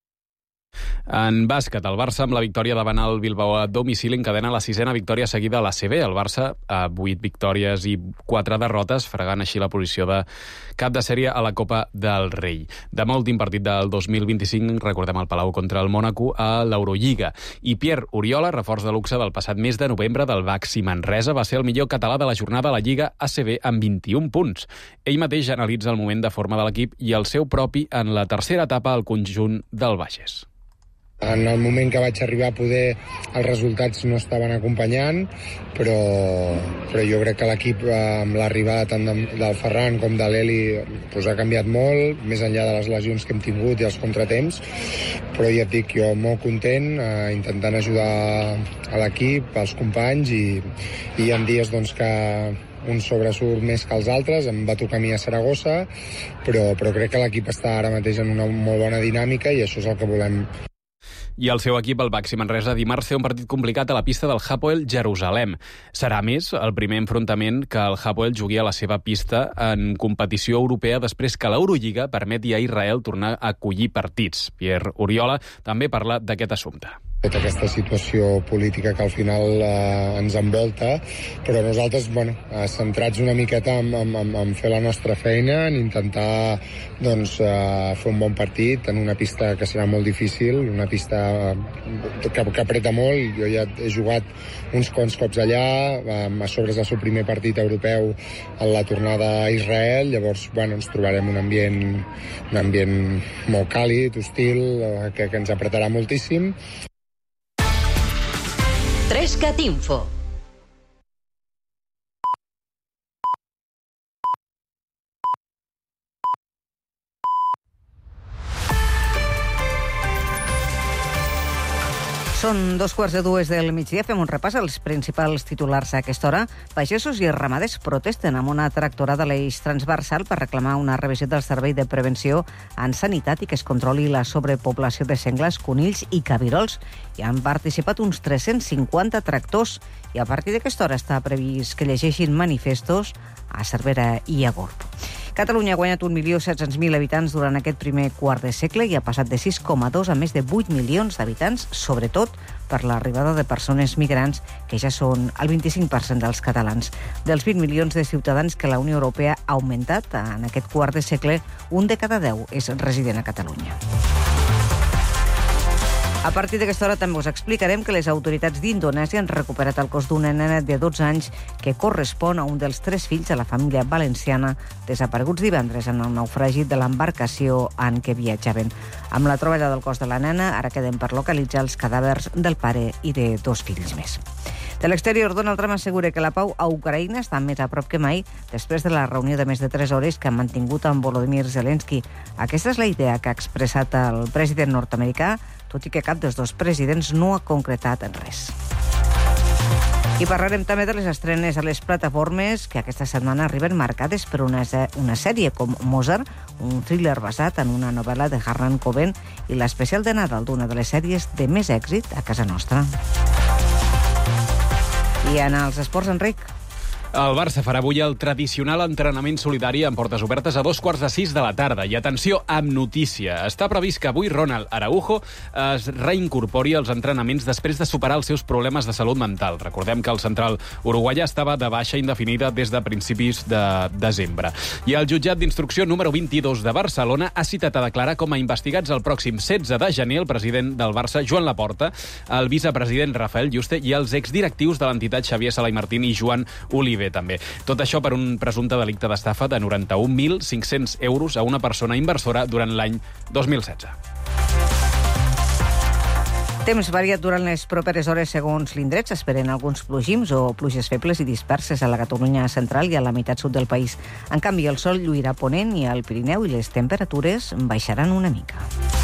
En bàsquet, el Barça amb la victòria davant el Bilbao a domicili encadena la sisena victòria seguida a l'A C B. El Barça a vuit victòries i quatre derrotes, fregant així la posició de cap de sèrie a la Copa del Rei. Demà, últim partit del dos mil vint-i-cinc, recordem el Palau contra el Mònaco a l'Eurolliga. I Pierre Oriola, reforç de luxe del passat mes de novembre del Baxi Manresa, va ser el millor català de la jornada a la Lliga A C B amb vint-i-un punts. Ell mateix analitza el moment de forma de l'equip i el seu propi en la tercera etapa al conjunt del Bages. En el moment que vaig arribar a poder els resultats no estaven acompanyant, però, però jo crec que l'equip amb l'arribada tant del Ferran com de l'Eli doncs, ha canviat molt, més enllà de les lesions que hem tingut i els contratemps, però ja et dic, jo molt content, eh, intentant ajudar a l'equip, als companys, i, i hi ha dies doncs, que un sobresurt més que els altres. Em va tocar a mi a Saragossa, però, però crec que l'equip està ara mateix en una molt bona dinàmica i això és el que volem. I el seu equip, el Baxi Manresa, dimarts té un partit complicat a la pista del Hapoel Jerusalem. Serà, més, el primer enfrontament que el Hapoel jugui a la seva pista en competició europea després que l'Eurolliga permeti a Israel tornar a acollir partits. Pierre Oriola també parla d'aquest assumpte. Tota aquesta situació política que al final eh, ens envolta, però nosaltres, bueno, eh, centrats una miqueta en, en, en, en fer la nostra feina, en intentar doncs, eh, fer un bon partit en una pista que serà molt difícil, una pista que, que apreta molt. Jo ja he jugat uns quants cops allà, eh, a sobre és el seu primer partit europeu en la tornada a Israel, llavors bueno, ens trobarem un ambient, un ambient molt càlid, hostil, eh, que, que ens apretarà moltíssim. Trescat Info. Són dos quarts de dues del migdia. Fem un repàs als principals titulars a aquesta hora. Pagesos i ramaders protesten amb una tractorada a l'eix transversal per reclamar una revisió del servei de prevenció en sanitat i que es controli la sobrepoblació de senglars, conills i cabirols. Hi han participat uns tres-cents cinquanta tractors i a partir d'aquesta hora està previst que llegeixin manifestos a Cervera i a Gurb. Catalunya ha guanyat un milió set-cents mil habitants durant aquest primer quart de segle i ha passat de sis coma dos a més de vuit milions d'habitants, sobretot per l'arribada de persones migrants, que ja són el vint-i-cinc per cent dels catalans. Dels vint milions de ciutadans que la Unió Europea ha augmentat en aquest quart de segle, un de cada deu és resident a Catalunya. A partir d'aquesta hora també us explicarem que les autoritats d'Indonèsia han recuperat el cos d'una nena de dotze anys que correspon a un dels tres fills de la família valenciana desapareguts divendres en el naufragi de l'embarcació en què viatjaven. Amb la troballa del cos de la nena, ara quedem per localitzar els cadàvers del pare i de dos fills més. De l'exterior, Donald Trump assegura que la pau a Ucraïna està més a prop que mai després de la reunió de més de tres hores que han mantingut amb Volodymyr Zelensky. Aquesta és la idea que ha expressat el president nord-americà, tot i que cap dels dos presidents no ha concretat en res. I parlarem també de les estrenes a les plataformes que aquesta setmana arriben marcades per una, una sèrie com Mozart, un thriller basat en una novel·la de Harlan Coben i l'especial de Nadal d'una de les sèries de més èxit a casa nostra. I en els esports, Enric. El Barça farà avui el tradicional entrenament solidari amb portes obertes a dos quarts de sis de la tarda. I atenció, amb notícia. Està previst que avui Ronald Araujo es reincorpori als entrenaments després de superar els seus problemes de salut mental. Recordem que el central uruguaià estava de baixa indefinida des de principis de desembre. I el jutjat d'instrucció número vint-i-dos de Barcelona ha citat a declarar com a investigats el pròxim setze de gener el president del Barça, Joan Laporta, el vicepresident Rafael Yuste i els exdirectius de l'entitat Xavier Sala i Martín i Joan Oliver també. Tot això per un presumpte delicte d'estafa de noranta-un mil cinc-cents euros a una persona inversora durant l'any dos mil setze. Temps variat durant les properes hores segons l'indret. S'esperen alguns plogims o pluges febles i disperses a la Catalunya central i a la meitat sud del país. En canvi, el sol lluirà a ponent i al Pirineu i les temperatures baixaran una mica.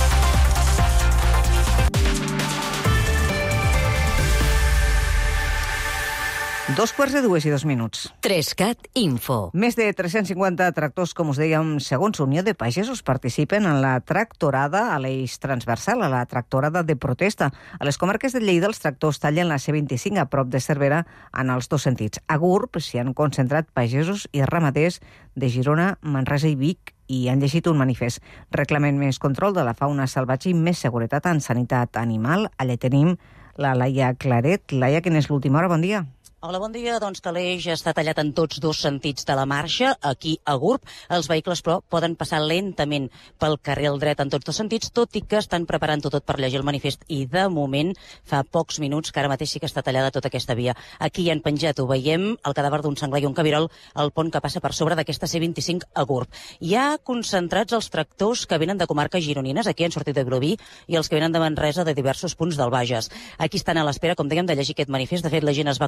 Dos quarts de dues i dos minuts. Trescat Info. Més de tres-cents cinquanta tractors, com us dèiem, segons Unió de Pagesos, participen en la tractorada a l'eix transversal, a la tractorada de protesta. A les comarques de Lleida, els tractors tallen la C vint-i-cinc a prop de Cervera en els dos sentits. A Gurb s'hi han concentrat pagesos i ramaders de Girona, Manresa i Vic i han llegit un manifest. Reclamen més control de la fauna salvatge i més seguretat en sanitat animal. Allà tenim la Laia Claret. Laia, quina és l'última hora? Bon dia. Hola, bon dia. Doncs que l'eix està tallat en tots dos sentits de la marxa. Aquí, a Gurb, els vehicles, però, poden passar lentament pel carril dret en tots dos sentits, tot i que estan preparant-ho tot per llegir el manifest. I, de moment, fa pocs minuts que ara mateix sí que està tallada tota aquesta via. Aquí hi han penjat, ho veiem, el cadàver d'un senglar i un cabirol, el pont que passa per sobre d'aquesta C vint-i-cinc a Gurb. Hi ha concentrats els tractors que venen de comarques gironines, aquí han sortit de Vilobí, i els que venen de Manresa de diversos punts del Bages. Aquí estan a l'espera, com dèiem, de llegir aquest manifest. De fet, la gent es va concentrar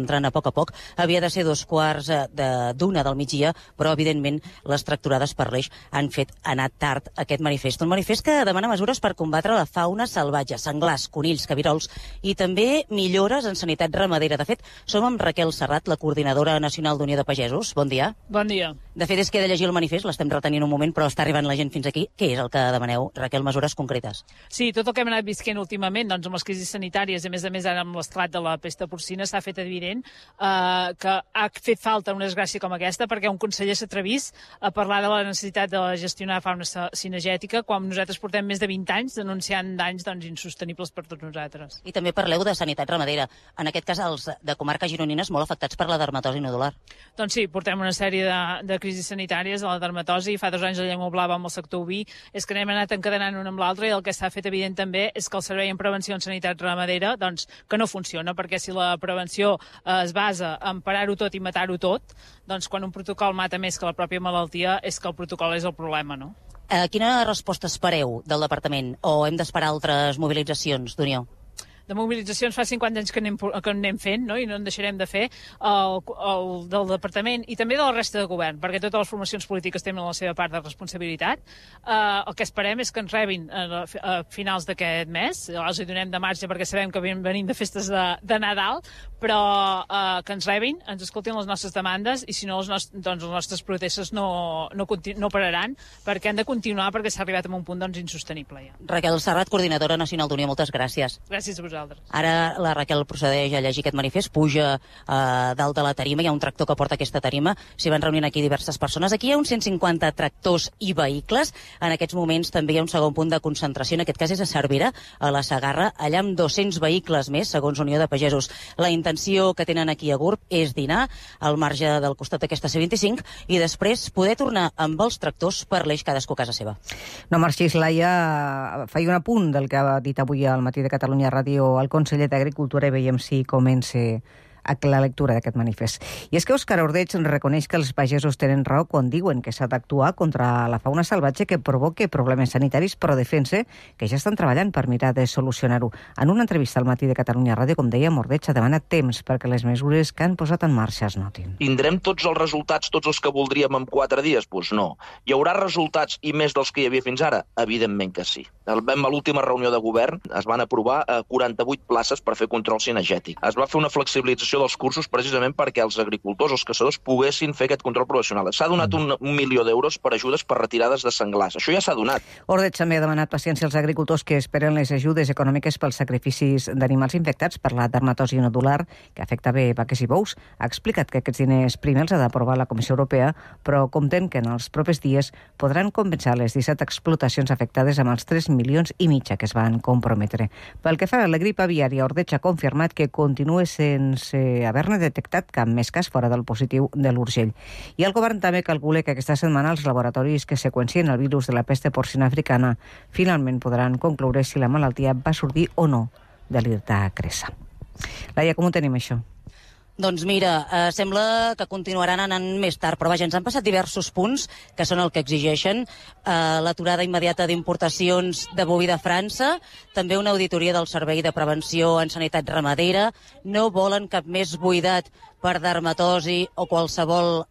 entrant a poc a poc. Havia de ser dos quarts d'una del migdia, però, evidentment, les tracturades per l'eix han fet anar tard aquest manifest. Un manifest que demana mesures per combatre la fauna salvatge, senglars, conills, cabirols i també millores en sanitat ramadera. De fet, som amb Raquel Serrat, la coordinadora nacional d'Unió de Pagesos. Bon dia. Bon dia. De fet, és que he de llegir el manifest, l'estem retenint un moment, però està arribant la gent fins aquí. Què és el que demaneu, Raquel, mesures concretes? Sí, tot el que hem anat visquent últimament, doncs amb les crisis sanitàries, a més a més ara amb l'esclat de la pesta porcina, s'ha fet evident eh, que ha fet falta una desgràcia com aquesta perquè un conseller s'atrevís a parlar de la necessitat de gestionar fauna cinegètica quan nosaltres portem més de vint anys denunciant danys doncs, insostenibles per tots nosaltres. I també parleu de sanitat ramadera. En aquest cas, els de comarques gironines molt afectats per la dermatosi nodular. Doncs sí, portem una sèrie de, de crisis sanitàries, la dermatosi, fa dos anys la llengua blava amb el sector oví, és que n'hem anat encadenant una amb l'altra i el que s'ha fet evident també és que el servei en prevenció en sanitat ramadera doncs, que no funciona, perquè si la prevenció eh, es basa en parar-ho tot i matar-ho tot, doncs quan un protocol mata més que la pròpia malaltia és que el protocol és el problema, no? Eh, quina resposta espereu del departament o hem d'esperar altres mobilitzacions d'Unió? De mobilitzacions fa cinquanta anys que anem, que anem fent, no? I no en deixarem de fer, el, el del departament i també de la resta de govern, perquè totes les formacions polítiques tenen la seva part de responsabilitat. Eh, el que esperem és que ens rebin a, a finals d'aquest mes, els hi donem de marge perquè sabem que venim de festes de, de Nadal, però eh, que ens rebin, ens escoltin les nostres demandes i si no, els nostres, doncs, les nostres protestes no, no, no pararan, perquè han de continuar perquè s'ha arribat a un punt doncs, insostenible. Ja. Raquel Serrat, coordinadora nacional d'Unió, moltes gràcies. Gràcies a vosaltres. Ara la Raquel procedeix a llegir aquest manifest, puja eh, dalt de la tarima, hi ha un tractor que porta aquesta tarima, s'hi van reunint aquí diverses persones. Aquí hi ha uns cent cinquanta tractors i vehicles. En aquests moments també hi ha un segon punt de concentració, en aquest cas és a Cervera, a la Segarra, allà amb dos-cents vehicles més, segons Unió de Pagesos. La intenció que tenen aquí a Gurb és dinar al marge del costat d'aquesta C vint-i-cinc i després poder tornar amb els tractors per l'eix cadascú a casa seva. No marxis, Laia. Feia un apunt del que ha dit avui al Matí de Catalunya Ràdio el conseller d'Agricultura i veiem si comença a la lectura d'aquest manifest. I és que Òscar Ordeig reconeix que els pagesos tenen raó quan diuen que s'ha d'actuar contra la fauna salvatge que provoca problemes sanitaris, però defensa que ja estan treballant per mirar de solucionar-ho. En una entrevista al Matí de Catalunya Ràdio, com deia, Ordeig ha demanat temps perquè les mesures que han posat en marxa es notin. Tindrem tots els resultats, tots els que voldríem en quatre dies? Doncs no. Hi haurà resultats i més dels que hi havia fins ara? Evidentment que sí. Vam a l'última reunió de govern, es van aprovar quaranta-vuit places per fer control cinegètic. Es va fer una flexibilització dels cursos precisament perquè els agricultors, els caçadors, poguessin fer aquest control professional. S'ha donat un, un milió d'euros per ajudes per retirades de senglars. Això ja s'ha donat. Ordeig també ha demanat paciència als agricultors que esperen les ajudes econòmiques pels sacrificis d'animals infectats per la dermatosi nodular, que afecta bé vaques i bous. Ha explicat que aquests diners primer els ha d'aprovar la Comissió Europea, però compten que en els propers dies podran compensar les disset explotacions afectades amb els tres milions i mitja que es van comprometre. Pel que fa a la grip aviària, Ordeig ha confirmat que continua sense haver-ne detectat cap més cas fora del positiu de l'Urgell. I el govern també calcula que aquesta setmana els laboratoris que seqüencien el virus de la pesta porcina africana finalment podran concloure si la malaltia va sortir o no de l'Irta Cressa. Laia, com ho tenim, això? Doncs mira, eh, sembla que continuaran anant més tard, però vaja, ens han passat diversos punts que són el que exigeixen eh, l'aturada immediata d'importacions de boví de França, també una auditoria del Servei de Prevenció en Sanitat Ramadera, no volen cap més buidat per dermatosi o qualsevol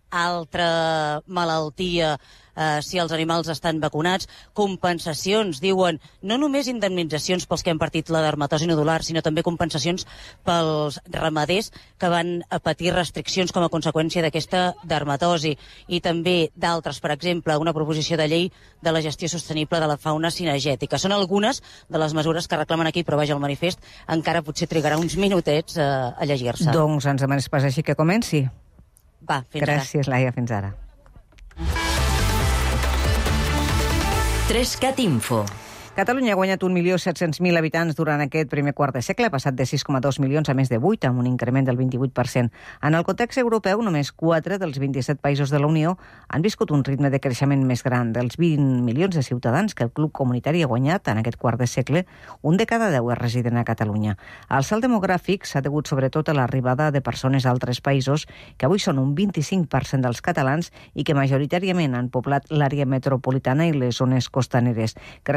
altra malaltia eh, si els animals estan vacunats, compensacions, diuen, no només indemnitzacions pels que han patit la dermatosi nodular, sinó també compensacions pels ramaders que van a patir restriccions com a conseqüència d'aquesta dermatosi i també d'altres, per exemple, una proposició de llei de la gestió sostenible de la fauna cinegètica. Són algunes de les mesures que reclamen aquí, però vaja, el manifest encara potser trigarà uns minutets eh, a llegir-se. Doncs ens demanes pas així que comenci. Va, fins ara. Gràcies, Laia, fins ara. tres cat Info. Catalunya ha guanyat un milió set-cents mil habitants durant aquest primer quart de segle, ha passat de sis coma dos milions a més de vuit, amb un increment del vint-i-vuit per cent. En el context europeu, només quatre dels vint-i-set països de la Unió han viscut un ritme de creixement més gran. Dels vint milions de ciutadans que el club comunitari ha guanyat en aquest quart de segle, un de cada deu és resident a Catalunya. El salt demogràfic s'ha degut sobretot a l'arribada de persones d'altres països, que avui són un vint-i-cinc per cent dels catalans i que majoritàriament han poblat l'àrea metropolitana i les zones costaneres. Gràcies a la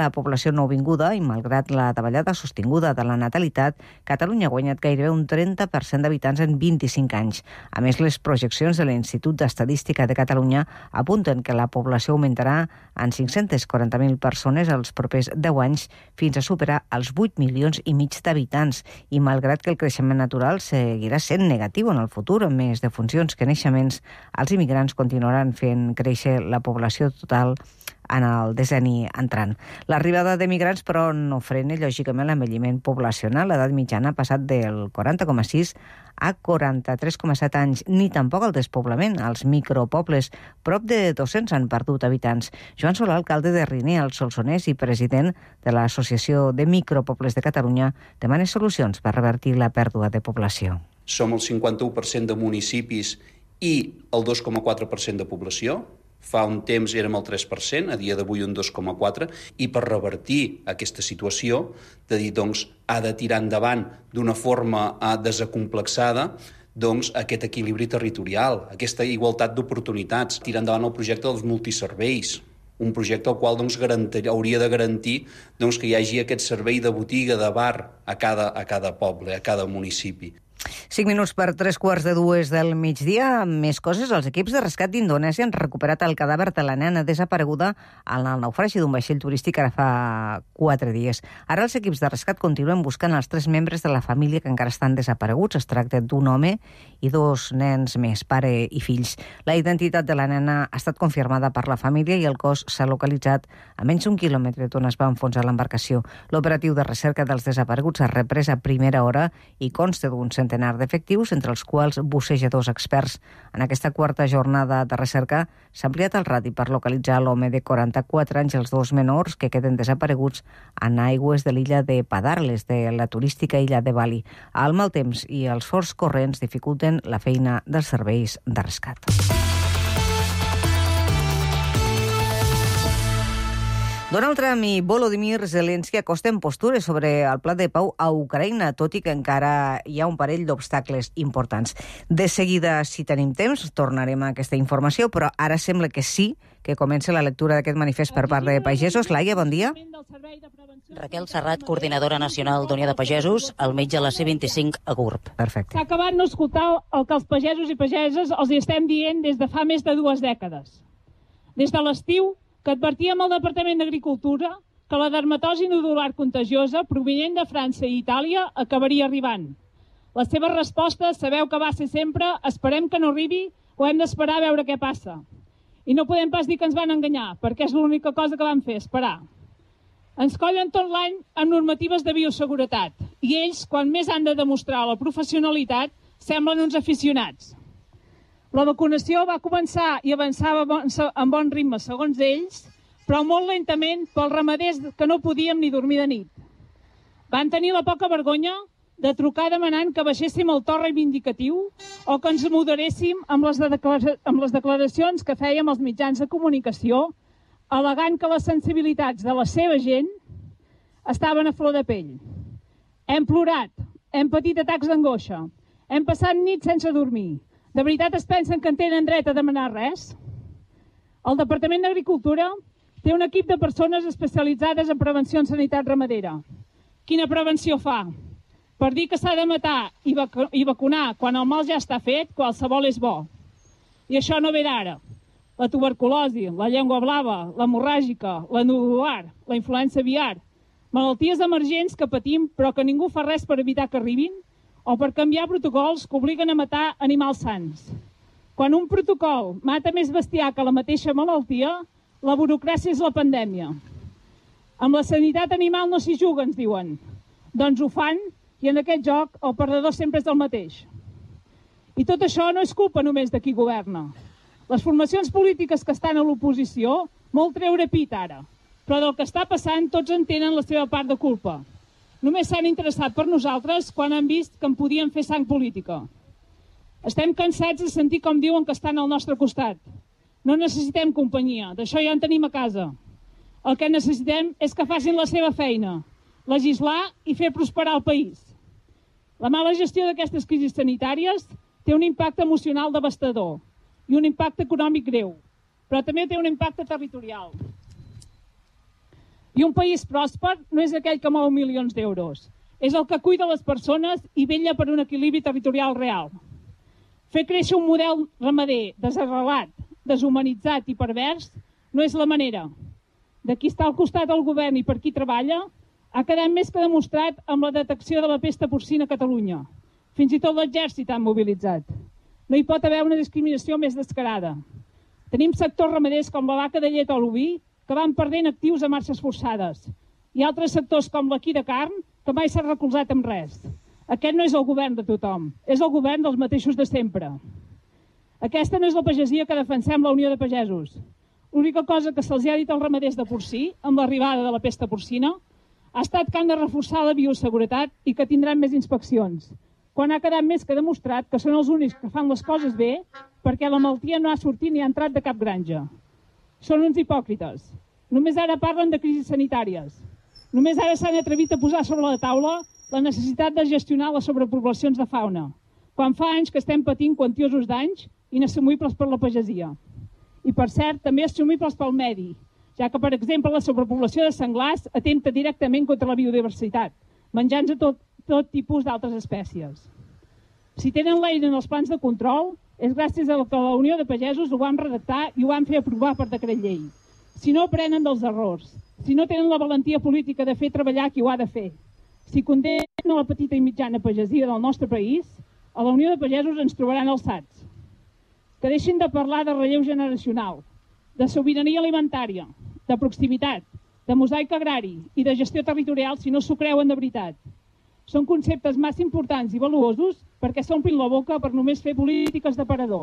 la població nouvinguda i malgrat la davallada sostinguda de la natalitat, Catalunya ha guanyat gairebé un trenta per cent d'habitants en vint-i-cinc anys. A més, les projeccions de l'Institut d'Estadística de Catalunya apunten que la població augmentarà en cinc-centes quaranta mil persones els propers deu anys fins a superar els vuit milions i mig d'habitants. I malgrat que el creixement natural seguirà sent negatiu en el futur, amb més defuncions que naixements, els immigrants continuaran fent créixer la població total en el decenni entrant. L'arribada de migrants, però, no frena, lògicament, l'envelliment poblacional. L'edat mitjana ha passat del quaranta coma sis a quaranta-tres coma set anys, ni tampoc el despoblament. Els micropobles, prop de dos-cents han perdut habitants. Joan Solà, alcalde de Riner, al Solsonès, i president de l'Associació de Micropobles de Catalunya, demana solucions per revertir la pèrdua de població. Som el cinquanta-u per cent de municipis i el dos coma quatre per cent de població. Fa un temps érem el tres per cent, a dia d'avui un dos coma quatre per cent, i per revertir aquesta situació, de dir, doncs, ha de tirar endavant d'una forma eh, desacomplexada doncs, aquest equilibri territorial, aquesta igualtat d'oportunitats, tirar endavant el projecte dels multiserveis, un projecte al qual doncs, garantir, hauria de garantir doncs, que hi hagi aquest servei de botiga, de bar a cada, a cada poble, a cada municipi. Cinc minuts per tres quarts de dues del migdia. Més coses. Els equips de rescat d'Indonèsia han recuperat el cadàver de la nena desapareguda en el naufragi d'un vaixell turístic ara fa quatre dies. Ara els equips de rescat continuen buscant els tres membres de la família que encara estan desapareguts. Es tracta d'un home i dos nens més, pare i fills. La identitat de la nena ha estat confirmada per la família i el cos s'ha localitzat a menys d'un quilòmetre d'on es va enfonsar l'embarcació. L'operatiu de recerca dels desapareguts ha reprès a primera hora i consta d'un centenar d'efectius, entre els quals bussejadors experts. En aquesta quarta jornada de recerca s'ha ampliat el radi per localitzar l'home de quaranta-quatre anys i els dos menors que queden desapareguts en aigües de l'illa de Padarles, de la turística illa de Bali. El mal temps i els forts corrents dificulten la feina dels serveis de rescat. Donald Trump i Volodymyr Zelensky acosten postures sobre el pla de pau a Ucraïna, tot i que encara hi ha un parell d'obstacles importants. De seguida, si tenim temps, tornarem a aquesta informació, però ara sembla que sí que comença la lectura d'aquest manifest per part de pagesos. Laia, bon dia. Raquel Serrat, coordinadora nacional d'Unió de Pagesos, al metge a la C vint-i-cinc a Gurb. Perfecte. S'ha acabat no escoltar el que els pagesos i pageses els estem dient des de fa més de dues dècades. Des de l'estiu, que advertíem al Departament d'Agricultura que la dermatosi nodular contagiosa provinent de França i Itàlia acabaria arribant. La seva resposta, sabeu que va ser sempre, esperem que no arribi o hem d'esperar a veure què passa. I no podem pas dir que ens van enganyar, perquè és l'única cosa que van fer, esperar. Ens collen tot l'any amb normatives de bioseguretat i ells, quan més han de demostrar la professionalitat, semblen uns aficionats. La vacunació va començar i avançava en bon ritme, segons ells, però molt lentament pels ramaders que no podíem ni dormir de nit. Van tenir la poca vergonya de trucar demanant que baixéssim el to reivindicatiu o que ens moderéssim amb les, de declara- amb les declaracions que fèiem als mitjans de comunicació, al·legant que les sensibilitats de la seva gent estaven a flor de pell. Hem plorat, hem patit atacs d'angoixa, hem passat nits sense dormir. De veritat es pensen que en tenen dret a demanar res? El Departament d'Agricultura té un equip de persones especialitzades en prevenció en sanitat ramadera. Quina prevenció fa? Per dir que s'ha de matar i, vac i vacunar quan el mal ja està fet, qualsevol és bo. I això no ve d'ara. La tuberculosi, la llengua blava, l'hemorràgica, la nodular, la influença aviar, malalties emergents que patim però que ningú fa res per evitar que arribin, o per canviar protocols que obliguen a matar animals sants. Quan un protocol mata més bestiar que la mateixa malaltia, la burocràcia és la pandèmia. Amb la sanitat animal no s'hi juga, ens diuen. Doncs ho fan, i en aquest joc el perdedor sempre és el mateix. I tot això no és culpa només de qui governa. Les formacions polítiques que estan a l'oposició, molt treure pit ara, però del que està passant tots en tenen la seva part de culpa. Només s'han interessat per nosaltres quan han vist que en podien fer sang política. Estem cansats de sentir com diuen que estan al nostre costat. No necessitem companyia, d'això ja en tenim a casa. El que necessitem és que facin la seva feina, legislar i fer prosperar el país. La mala gestió d'aquestes crisis sanitàries té un impacte emocional devastador i un impacte econòmic greu, però també té un impacte territorial. I un país pròsper no és aquell que mou milions d'euros. És el que cuida les persones i vetlla per un equilibri territorial real. Fer créixer un model ramader desarrelat, deshumanitzat i pervers no és la manera. De qui està al costat del govern i per qui treballa ha quedat més que demostrat amb la detecció de la pesta porcina a Catalunya. Fins i tot l'exèrcit ha mobilitzat. No hi pot haver una discriminació més descarada. Tenim sectors ramaders com la vaca de llet o l'oví que van perdent actius a marxes forçades i altres sectors com l'equí de carn que mai s'ha recolzat amb res. Aquest no és el govern de tothom, és el govern dels mateixos de sempre. Aquesta no és la pagesia que defensem la Unió de Pagesos. L'única cosa que se'ls ha dit als ramaders de porcí, amb l'arribada de la pesta porcina, ha estat que han de reforçar la bioseguretat i que tindran més inspeccions, quan ha quedat més que demostrat que són els únics que fan les coses bé perquè la malaltia no ha sortit ni ha entrat de cap granja. Són uns hipòcrites. Només ara parlen de crisis sanitàries. Només ara s'han atrevit a posar sobre la taula la necessitat de gestionar les sobrepoblacions de fauna, quan fa anys que estem patint quantiosos danys inassumibles per la pagesia. I, per cert, també assumibles pel medi, ja que, per exemple, la sobrepoblació de senglars atempta directament contra la biodiversitat, menjant-se tot, tot tipus d'altres espècies. Si tenen l'aire en els plans de control, és gràcies a que la Unió de Pagesos ho van redactar i ho van fer aprovar per decret llei. Si no aprenen dels errors, si no tenen la valentia política de fer treballar qui ho ha de fer, si condemnen la petita i mitjana pagesia del nostre país, a la Unió de Pagesos ens trobaran alçats. Que deixin de parlar de relleu generacional, de sobirania alimentària, de proximitat, de mosaic agrari i de gestió territorial si no s'ho creuen de veritat. Són conceptes massa importants i valuosos perquè s'omplin la boca per només fer polítiques d'aparador.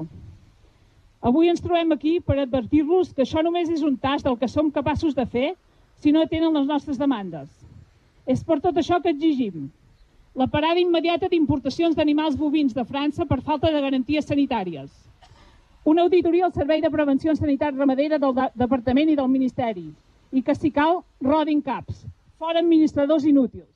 Avui ens trobem aquí per advertir-los que això només és un tast del que som capaços de fer si no atenen les nostres demandes. És per tot això que exigim la parada immediata d'importacions d'animals bovins de França per falta de garanties sanitàries, una auditoria al Servei de Prevenció en Sanitat Ramadera del Departament i del Ministeri, i que, si cal, rodin caps, fora administradors inútils.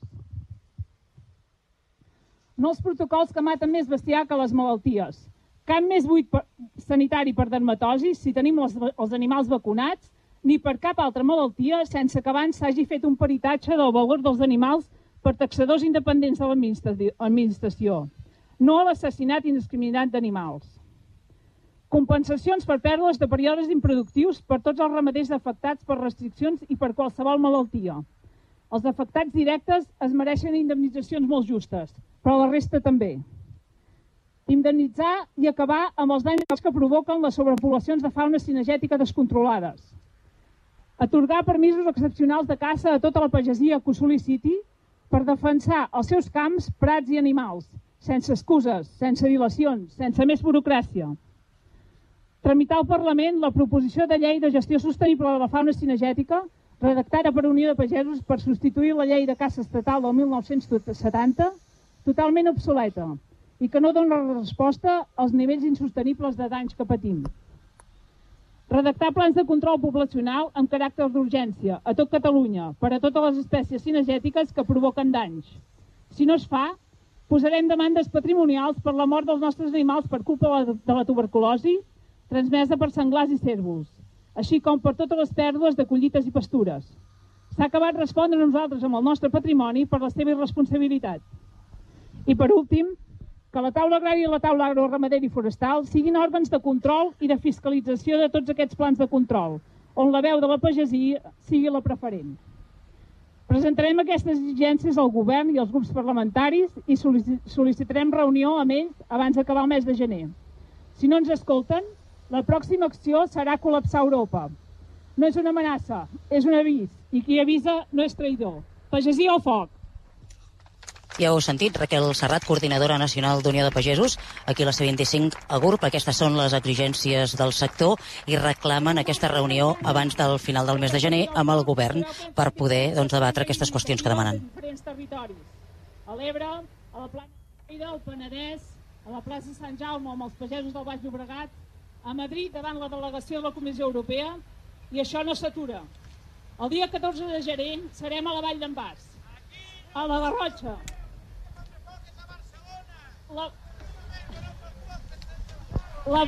No els protocols que maten més bestiar que les malalties. Cap més buit per, sanitari per dermatosis si tenim els, els animals vacunats, ni per cap altra malaltia sense que abans s'hagi fet un peritatge del valor dels animals per taxadors independents de l'administració, no a l'assassinat indiscriminat d'animals. Compensacions per pèrdues de períodes improductius per tots els ramaders afectats per restriccions i per qualsevol malaltia. Els afectats directes es mereixen indemnitzacions molt justes, però la resta també. Indemnitzar i acabar amb els danys que provoquen les sobrepoblacions de fauna cinegètica descontrolades. Atorgar permisos excepcionals de caça a tota la pagesia que ho sol·liciti per defensar els seus camps, prats i animals, sense excuses, sense dilacions, sense més burocràcia. Tramitar al Parlament la proposició de llei de gestió sostenible de la fauna cinegètica, redactada per Unió de Pagesos per substituir la llei de caça estatal del mil nou-cents setanta, totalment obsoleta, i que no dona resposta als nivells insostenibles de danys que patim. Redactar plans de control poblacional amb caràcter d'urgència a tot Catalunya per a totes les espècies cinegètiques que provoquen danys. Si no es fa, posarem demandes patrimonials per la mort dels nostres animals per culpa de la tuberculosi transmesa per senglars i cérvols, així com per totes les pèrdues de collites i pastures. S'ha acabat respondre a nosaltres amb el nostre patrimoni per la seva irresponsabilitat. I per últim, que la taula agrària i la taula agroramadera i forestal siguin òrgans de control i de fiscalització de tots aquests plans de control, on la veu de la pagesia sigui la preferent. Presentarem aquestes exigències al govern i als grups parlamentaris i sol·licitarem reunió amb ells abans d'acabar el mes de gener. Si no ens escolten, la pròxima acció serà col·lapsar Europa. No és una amenaça, és un avís, i qui avisa no és traïdor. Pagesia o foc! Ja ho heu sentit, Raquel Serrat, coordinadora nacional d'Unió de Pagesos, aquí a la C vint-i-cinc a Gurb. Aquestes són les exigències del sector i reclamen aquesta reunió abans del final del mes de gener amb el govern per poder doncs, debatre aquestes qüestions que demanen. Diferents territoris. A l'Ebre, a la Plana, al Penedès, a la plaça Sant Jaume amb els pagesos del Baix Llobregat, a Madrid davant la delegació de la Comissió Europea, i això no s'atura. El dia catorze de gener serem a la Vall d'en Bas, a la Garrotxa. La, la,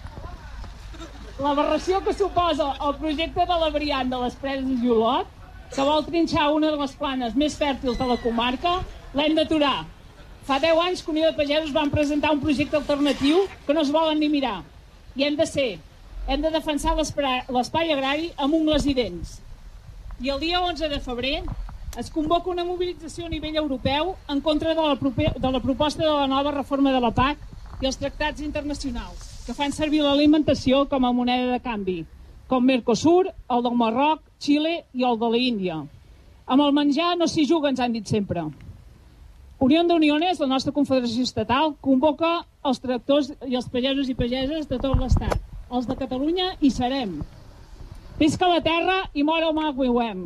l'aberració que suposa el projecte de la variant de les Preses i Olot que vol trinxar una de les planes més fèrtils de la comarca, l'hem d'aturar. Fa deu anys que Unió de Pagesos van presentar un projecte alternatiu que no es volen ni mirar. I hem de ser, hem de defensar l'espai agrari amb ungles i dents. I el dia onze de febrer es convoca una mobilització a nivell europeu en contra de la, de la proposta de la nova reforma de la P A C i els tractats internacionals que fan servir l'alimentació com a moneda de canvi, com Mercosur, el del Marroc, Xile i el de l'Índia. Amb el menjar no s'hi juga, ens han dit sempre. Unió d'Uniones, la nostra confederació estatal, convoca els tractors i els pagesos i pageses de tot l'Estat. Els de Catalunya hi serem. Visca la terra i mora el mal viuem.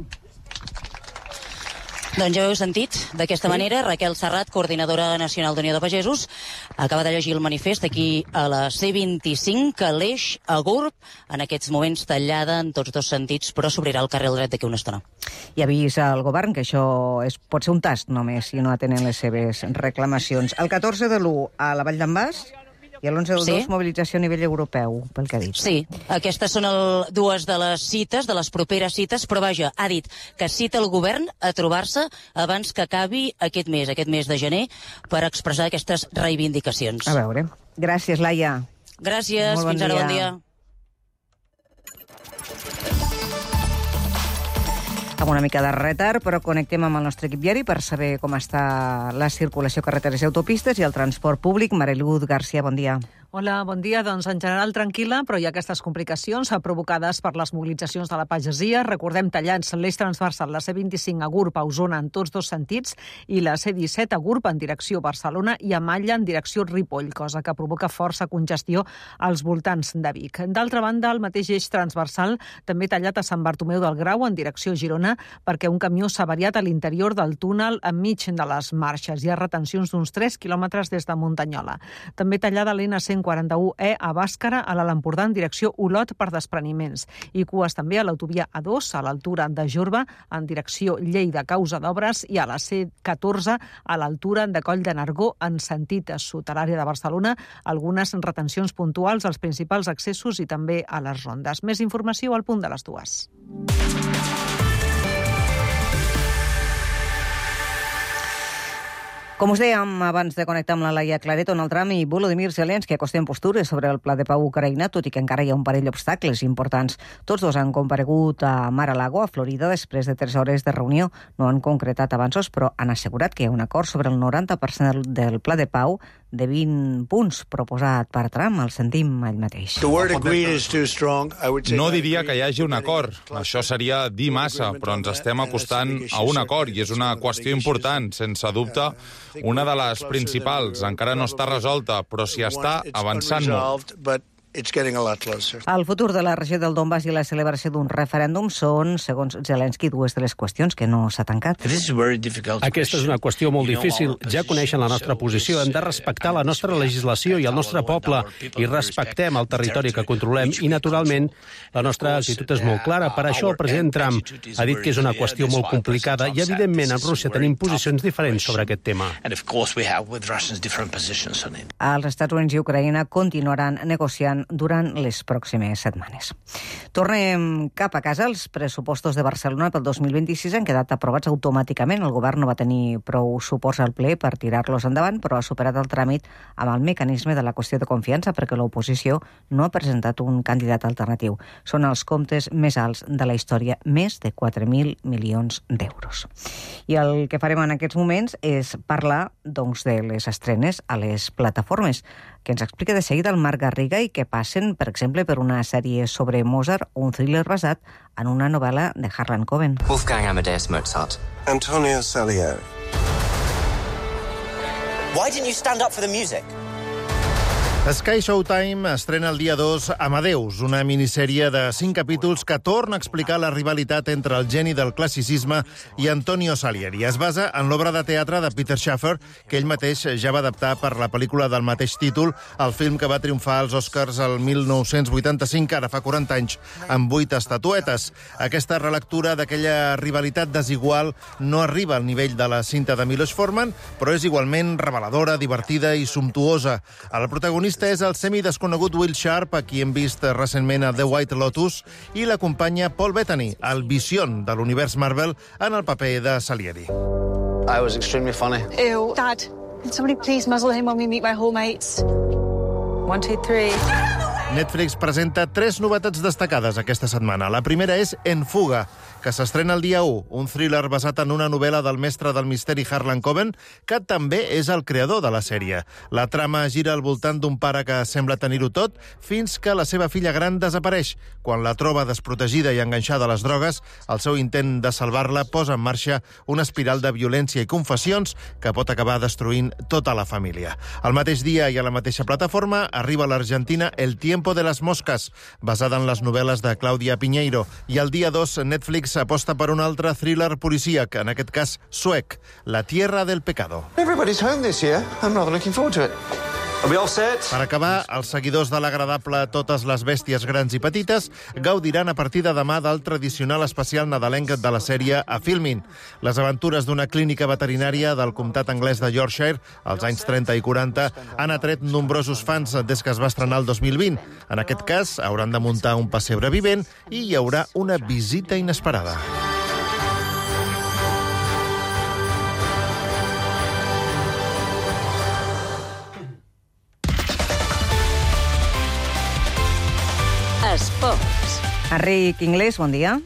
Doncs ja ho heu sentit. D'aquesta manera, Raquel Serrat, coordinadora nacional d'Unió de Pagesos, acaba de llegir el manifest aquí a la C vint-i-cinc, que l'eix a Gurb, en aquests moments tallada en tots dos sentits, però s'obrirà el carril dret d'aquí una estona. I avisa al govern que això és, pot ser un tast només, si no atenen les seves reclamacions. El catorze de l'u a la Vall d'en Bas, i l'onze del dos, sí. Mobilització a nivell europeu, pel que ha dit. Sí, aquestes són el, dues de les cites, de les properes cites, però vaja, ha dit que cita el govern a trobar-se abans que acabi aquest mes, aquest mes de gener, per expressar aquestes reivindicacions. A veure. Gràcies, Laia. Gràcies, bon fins dia. Ara, bon dia. Amb una mica de retard, però connectem amb el nostre equip diari per saber com està la circulació, carreteres i autopistes i el transport públic. Mariluz García, bon dia. Hola, bon dia. Doncs en general tranquil·la, però hi ha aquestes complicacions provocades per les mobilitzacions de la pagesia. Recordem tallats l'eix transversal, la C vint-i-cinc a Gurb, a Osona, en tots dos sentits, i la C disset a Gurb en direcció Barcelona i a Malla en direcció Ripoll, cosa que provoca força congestió als voltants de Vic. D'altra banda, el mateix eix transversal també tallat a Sant Bartomeu del Grau en direcció Girona perquè un camió s'ha avariat a l'interior del túnel enmig de les marxes. Hi ha retencions d'uns tres quilòmetres des de Muntanyola. També tallada l'N cent quaranta-u E a Bàscara, a l'Alt Empordà, en direcció Olot per despreniments. I cues també a l'autovia A dos, a l'altura de Jorba, en direcció Lleida, causa d'obres, i a la C catorze, a l'altura de Coll de Nargó, en sentit sud. A l'àrea de Barcelona, algunes retencions puntuals als principals accessos i també a les rondes. Més informació al punt de les dues. Com us dèiem abans de connectar amb la Laia Claret, Donald Trump i Volodymyr Zelensky acosten postures sobre el pla de pau a Ucraïna, tot i que encara hi ha un parell d'obstacles importants. Tots dos han comparegut a Mar-a-Lago, a Florida, després de tres hores de reunió. No han concretat avanços, però han assegurat que hi ha un acord sobre el noranta per cent del pla de pau de vint punts proposat per Trump. El sentim ell mateix. No diria que hi hagi un acord. Això seria dir massa, però ens estem acostant a un acord i és una qüestió important, sense dubte, una de les principals. Encara no està resolta, però s'hi està avançant molt. El futur de la regió del Donbass i la celebració d'un referèndum són, segons Zelensky, dues de les qüestions que no s'ha tancat. Aquesta és una qüestió molt difícil. Ja coneixen la nostra posició. Hem de respectar la nostra legislació i el nostre poble i respectem el territori que controlem i, naturalment, la nostra actitud és molt clara. Per això el president Trump ha dit que és una qüestió molt complicada i, evidentment, amb Rússia tenim posicions diferents sobre aquest tema. Els Estats Units i Ucraïna continuaran negociant durant les pròximes setmanes. Tornem cap a casa. Els pressupostos de Barcelona pel dos mil vint-i-sis han quedat aprovats automàticament. El govern no va tenir prou suports al ple per tirar-los endavant, però ha superat el tràmit amb el mecanisme de la qüestió de confiança perquè l'oposició no ha presentat un candidat alternatiu. Són els comptes més alts de la història, més de quatre mil milions d'euros. I el que farem en aquests moments és parlar doncs, de les estrenes a les plataformes, que ens explica de seguida el Marc Garriga i que passen, per exemple, per una sèrie sobre Mozart o un thriller basat en una novel·la de Harlan Coben. Wolfgang Amadeus Mozart. Antonio Salieri. Why didn't you stand up for the music? Sky Showtime estrena el dia dos Amadeus, una minissèrie de cinc capítols que torna a explicar la rivalitat entre el geni del classicisme i Antonio Salieri. Es basa en l'obra de teatre de Peter Shaffer, que ell mateix ja va adaptar per la pel·lícula del mateix títol, el film que va triomfar als Oscars el mil nou-cents vuitanta-cinc, ara fa quaranta anys, amb vuit estatuetes. Aquesta relectura d'aquella rivalitat desigual no arriba al nivell de la cinta de Milos Forman, però és igualment reveladora, divertida i sumptuosa. El protagonista protagonista és el semidesconegut Will Sharp, a qui hem vist recentment a The White Lotus, i l'acompanya Paul Bettany, el Vision de l'univers Marvel, en el paper de Salieri. I was extremely funny. Ew. Dad, can somebody please muzzle him when we meet my hall mates? One, two, three... Netflix presenta tres novetats destacades aquesta setmana. La primera és En fuga, que s'estrena el dia u, un thriller basat en una novel·la del mestre del misteri Harlan Coben, que també és el creador de la sèrie. La trama gira al voltant d'un pare que sembla tenir-ho tot fins que la seva filla gran desapareix. Quan la troba desprotegida i enganxada a les drogues, el seu intent de salvar-la posa en marxa una espiral de violència i confessions que pot acabar destruint tota la família. Al mateix dia i a la mateixa plataforma arriba a l'Argentina El tiempo de las moscas, basada en les novel·les de Claudia Piñeiro. I el dia dos, Netflix aposta per un altre thriller policíac, en aquest cas suec, La tierra del pecado. Everybody's home this year. I'm rather looking forward to it. Are we all set? Per acabar, els seguidors de l'agradable Totes les bèsties grans i petites gaudiran a partir de demà del tradicional especial nadalenc de la sèrie A Filmin. Les aventures d'una clínica veterinària del comtat anglès de Yorkshire, als anys trenta i quaranta, han atret nombrosos fans des que es va estrenar el dos mil vint. En aquest cas, hauran de muntar un pessebre vivent i hi haurà una visita inesperada. Esports. Enric Inglés, bon dia.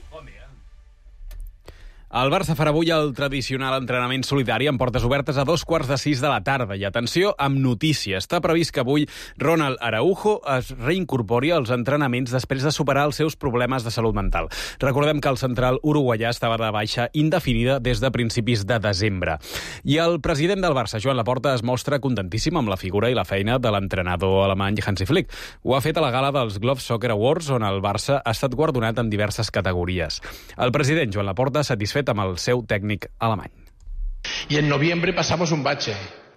El Barça farà avui el tradicional entrenament solidari amb portes obertes a dos quarts de sis de la tarda. I atenció, amb notícia. Està previst que avui Ronald Araujo es reincorpori als entrenaments després de superar els seus problemes de salut mental. Recordem que el central uruguaià estava de baixa indefinida des de principis de desembre. I el president del Barça, Joan Laporta, es mostra contentíssim amb la figura i la feina de l'entrenador alemany Hansi Flick. Ho ha fet a la gala dels Glove Soccer Awards, on el Barça ha estat guardonat en diverses categories. El president Joan Laporta satisfet amb el seu tècnic alemany. Y en noviembre pasamos un bache.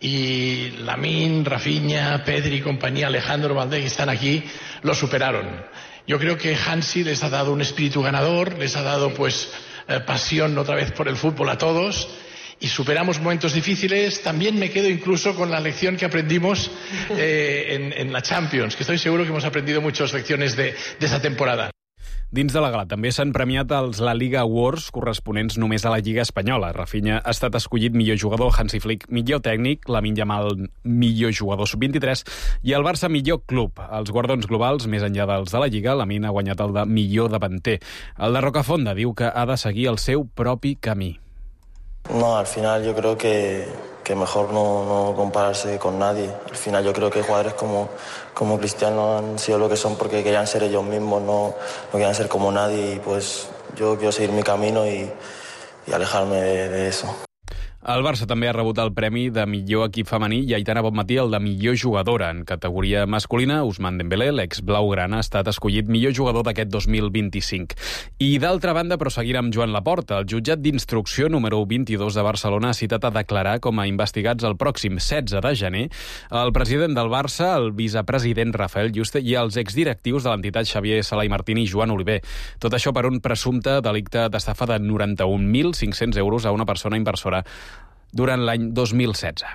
Y Lamine, Rafinha, Pedri y compañía, Alejandro Valdés, están aquí, lo superaron. Yo creo que Hansi les ha dado un espíritu ganador, les ha dado pues eh, pasión otra vez por el fútbol a todos. Y superamos momentos difíciles. También me quedo incluso con la lección que aprendimos eh, en, en la Champions, que estoy seguro que hemos aprendido muchas lecciones de, de esa temporada. Dins de la gala també s'han premiat els La Liga Awards corresponents només a la Lliga Espanyola. Rafinha ha estat escollit millor jugador, Hansi Flick millor tècnic, Lamine Yamal millor jugador sub vint-i-tres i el Barça millor club. Els guardons globals, més enllà dels de la Lliga, Lamine ha guanyat el de millor davanter. El de Rocafonda diu que ha de seguir el seu propi camí. No, al final yo creo que, que mejor no, no compararse con nadie. Al final yo creo que jugadores como, como Cristiano han sido lo que son porque querían ser ellos mismos, no, no querían ser como nadie, y pues yo quiero seguir mi camino y, y alejarme de, de eso. El Barça també ha rebut el premi de millor equip femení i Aitana Bonmatí el de millor jugadora. En categoria masculina, Ousmane Dembélé, l'ex-blaugrana, ha estat escollit millor jugador d'aquest dos mil vint-i-cinc. I d'altra banda, però seguint amb Joan Laporta, el jutjat d'instrucció número vint-i-dos de Barcelona ha citat a declarar com a investigats el pròxim setze de gener el president del Barça, el vicepresident Rafael Yuste i els exdirectius de l'entitat Xavier Sala i Martín i Joan Oliver. Tot això per un presumpte delicte d'estafa de noranta-un mil cinc-cents euros a una persona inversora durant l'any dos mil setze.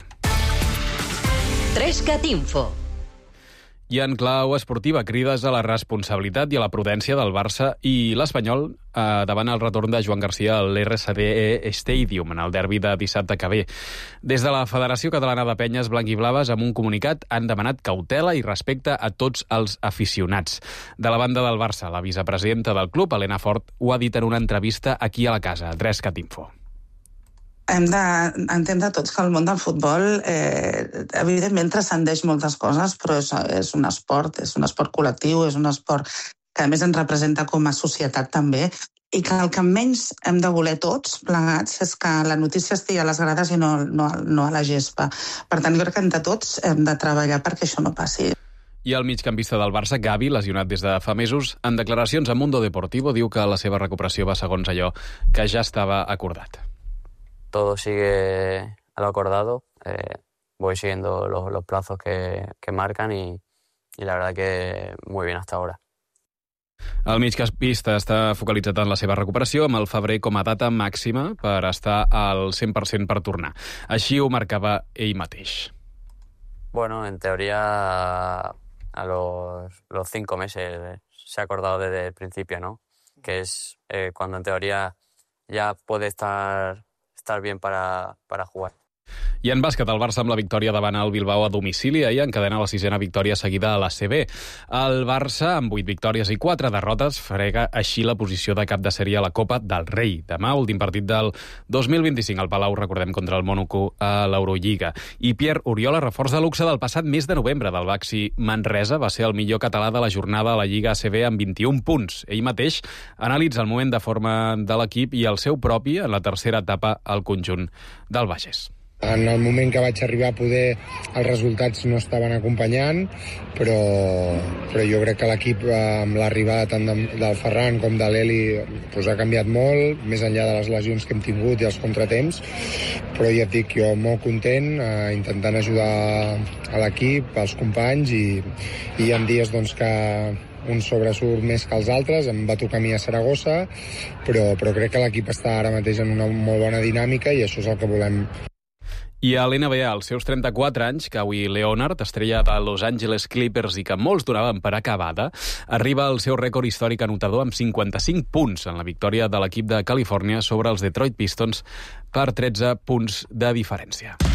Trescat Info. I en clau esportiva, crides a la responsabilitat i a la prudència del Barça i l'Espanyol eh, davant el retorn de Joan Garcia a l'R S D E Stadium en el derbi de dissabte que ve. Des de la Federació Catalana de Penyes Blanquiblaves, amb un comunicat, han demanat cautela i respecte a tots els aficionats. De la banda del Barça, la vicepresidenta del club, Helena Fort, ho ha dit en una entrevista aquí a la casa, a Trescat Info. Hem d'entendre tots que el món del futbol, eh, evidentment, transcendeix moltes coses, però és, és un esport, és un esport col·lectiu, és un esport que a més ens representa com a societat també, i que el que menys hem de voler tots plegats és que la notícia estigui a les grades i no, no, no a la gespa. Per tant, jo crec que entre tots hem de treballar perquè això no passi. I el migcampista del Barça, Gavi, lesionat des de fa mesos, en declaracions a Mundo Deportivo, diu que la seva recuperació va segons allò que ja estava acordat. Todo sigue a lo acordado. Eh, voy siguiendo los, los plazos que, que marcan y, y la verdad que muy bien hasta ahora. El migcampista està focalitzat en la seva recuperació, amb el febrer com a data màxima per estar al cent per cent per tornar. Així ho marcava ell mateix. Bueno, en teoría a los, los cinco meses se ha acordado desde el principio, ¿no? Que es eh, cuando en teoría ya puede estar, estar bien para, para jugar. I en bàsquet, el Barça amb la victòria davant el Bilbao a domicili ahir encadena la sisena victòria seguida a la C B. El Barça, amb vuit victòries i quatre derrotes, frega així la posició de cap de sèrie a la Copa del Rei. Demà, últim partit del dos mil vint-i-cinc al Palau, recordem, contra el Mónaco a l'Eurolliga. I Pierre Oriola, reforç de luxe del passat mes de novembre del Baxi Manresa, va ser el millor català de la jornada a la Lliga A C B amb vint-i-un punts. Ell mateix analitza el moment de forma de l'equip i el seu propi en la tercera etapa al conjunt del Bages. En el moment que vaig arribar, poder els resultats no estaven acompanyant, però, però jo crec que l'equip, amb l'arribada tant del Ferran com de l'Eli, doncs ha canviat molt, més enllà de les lesions que hem tingut i els contratemps, però ja et dic, jo molt content, eh, intentant ajudar a l'equip, als companys, i, i hi ha dies doncs, que un sobresurt més que els altres, em va tocar a mi a Saragossa, però, però crec que l'equip està ara mateix en una molt bona dinàmica i això és el que volem. I a l'N B A, als seus trenta-quatre anys, Kawhi Leonard, estrella de Los Angeles Clippers i que molts donaven per acabada, arriba al seu rècord històric anotador amb cinquanta-cinc punts en la victòria de l'equip de Califòrnia sobre els Detroit Pistons per tretze punts de diferència.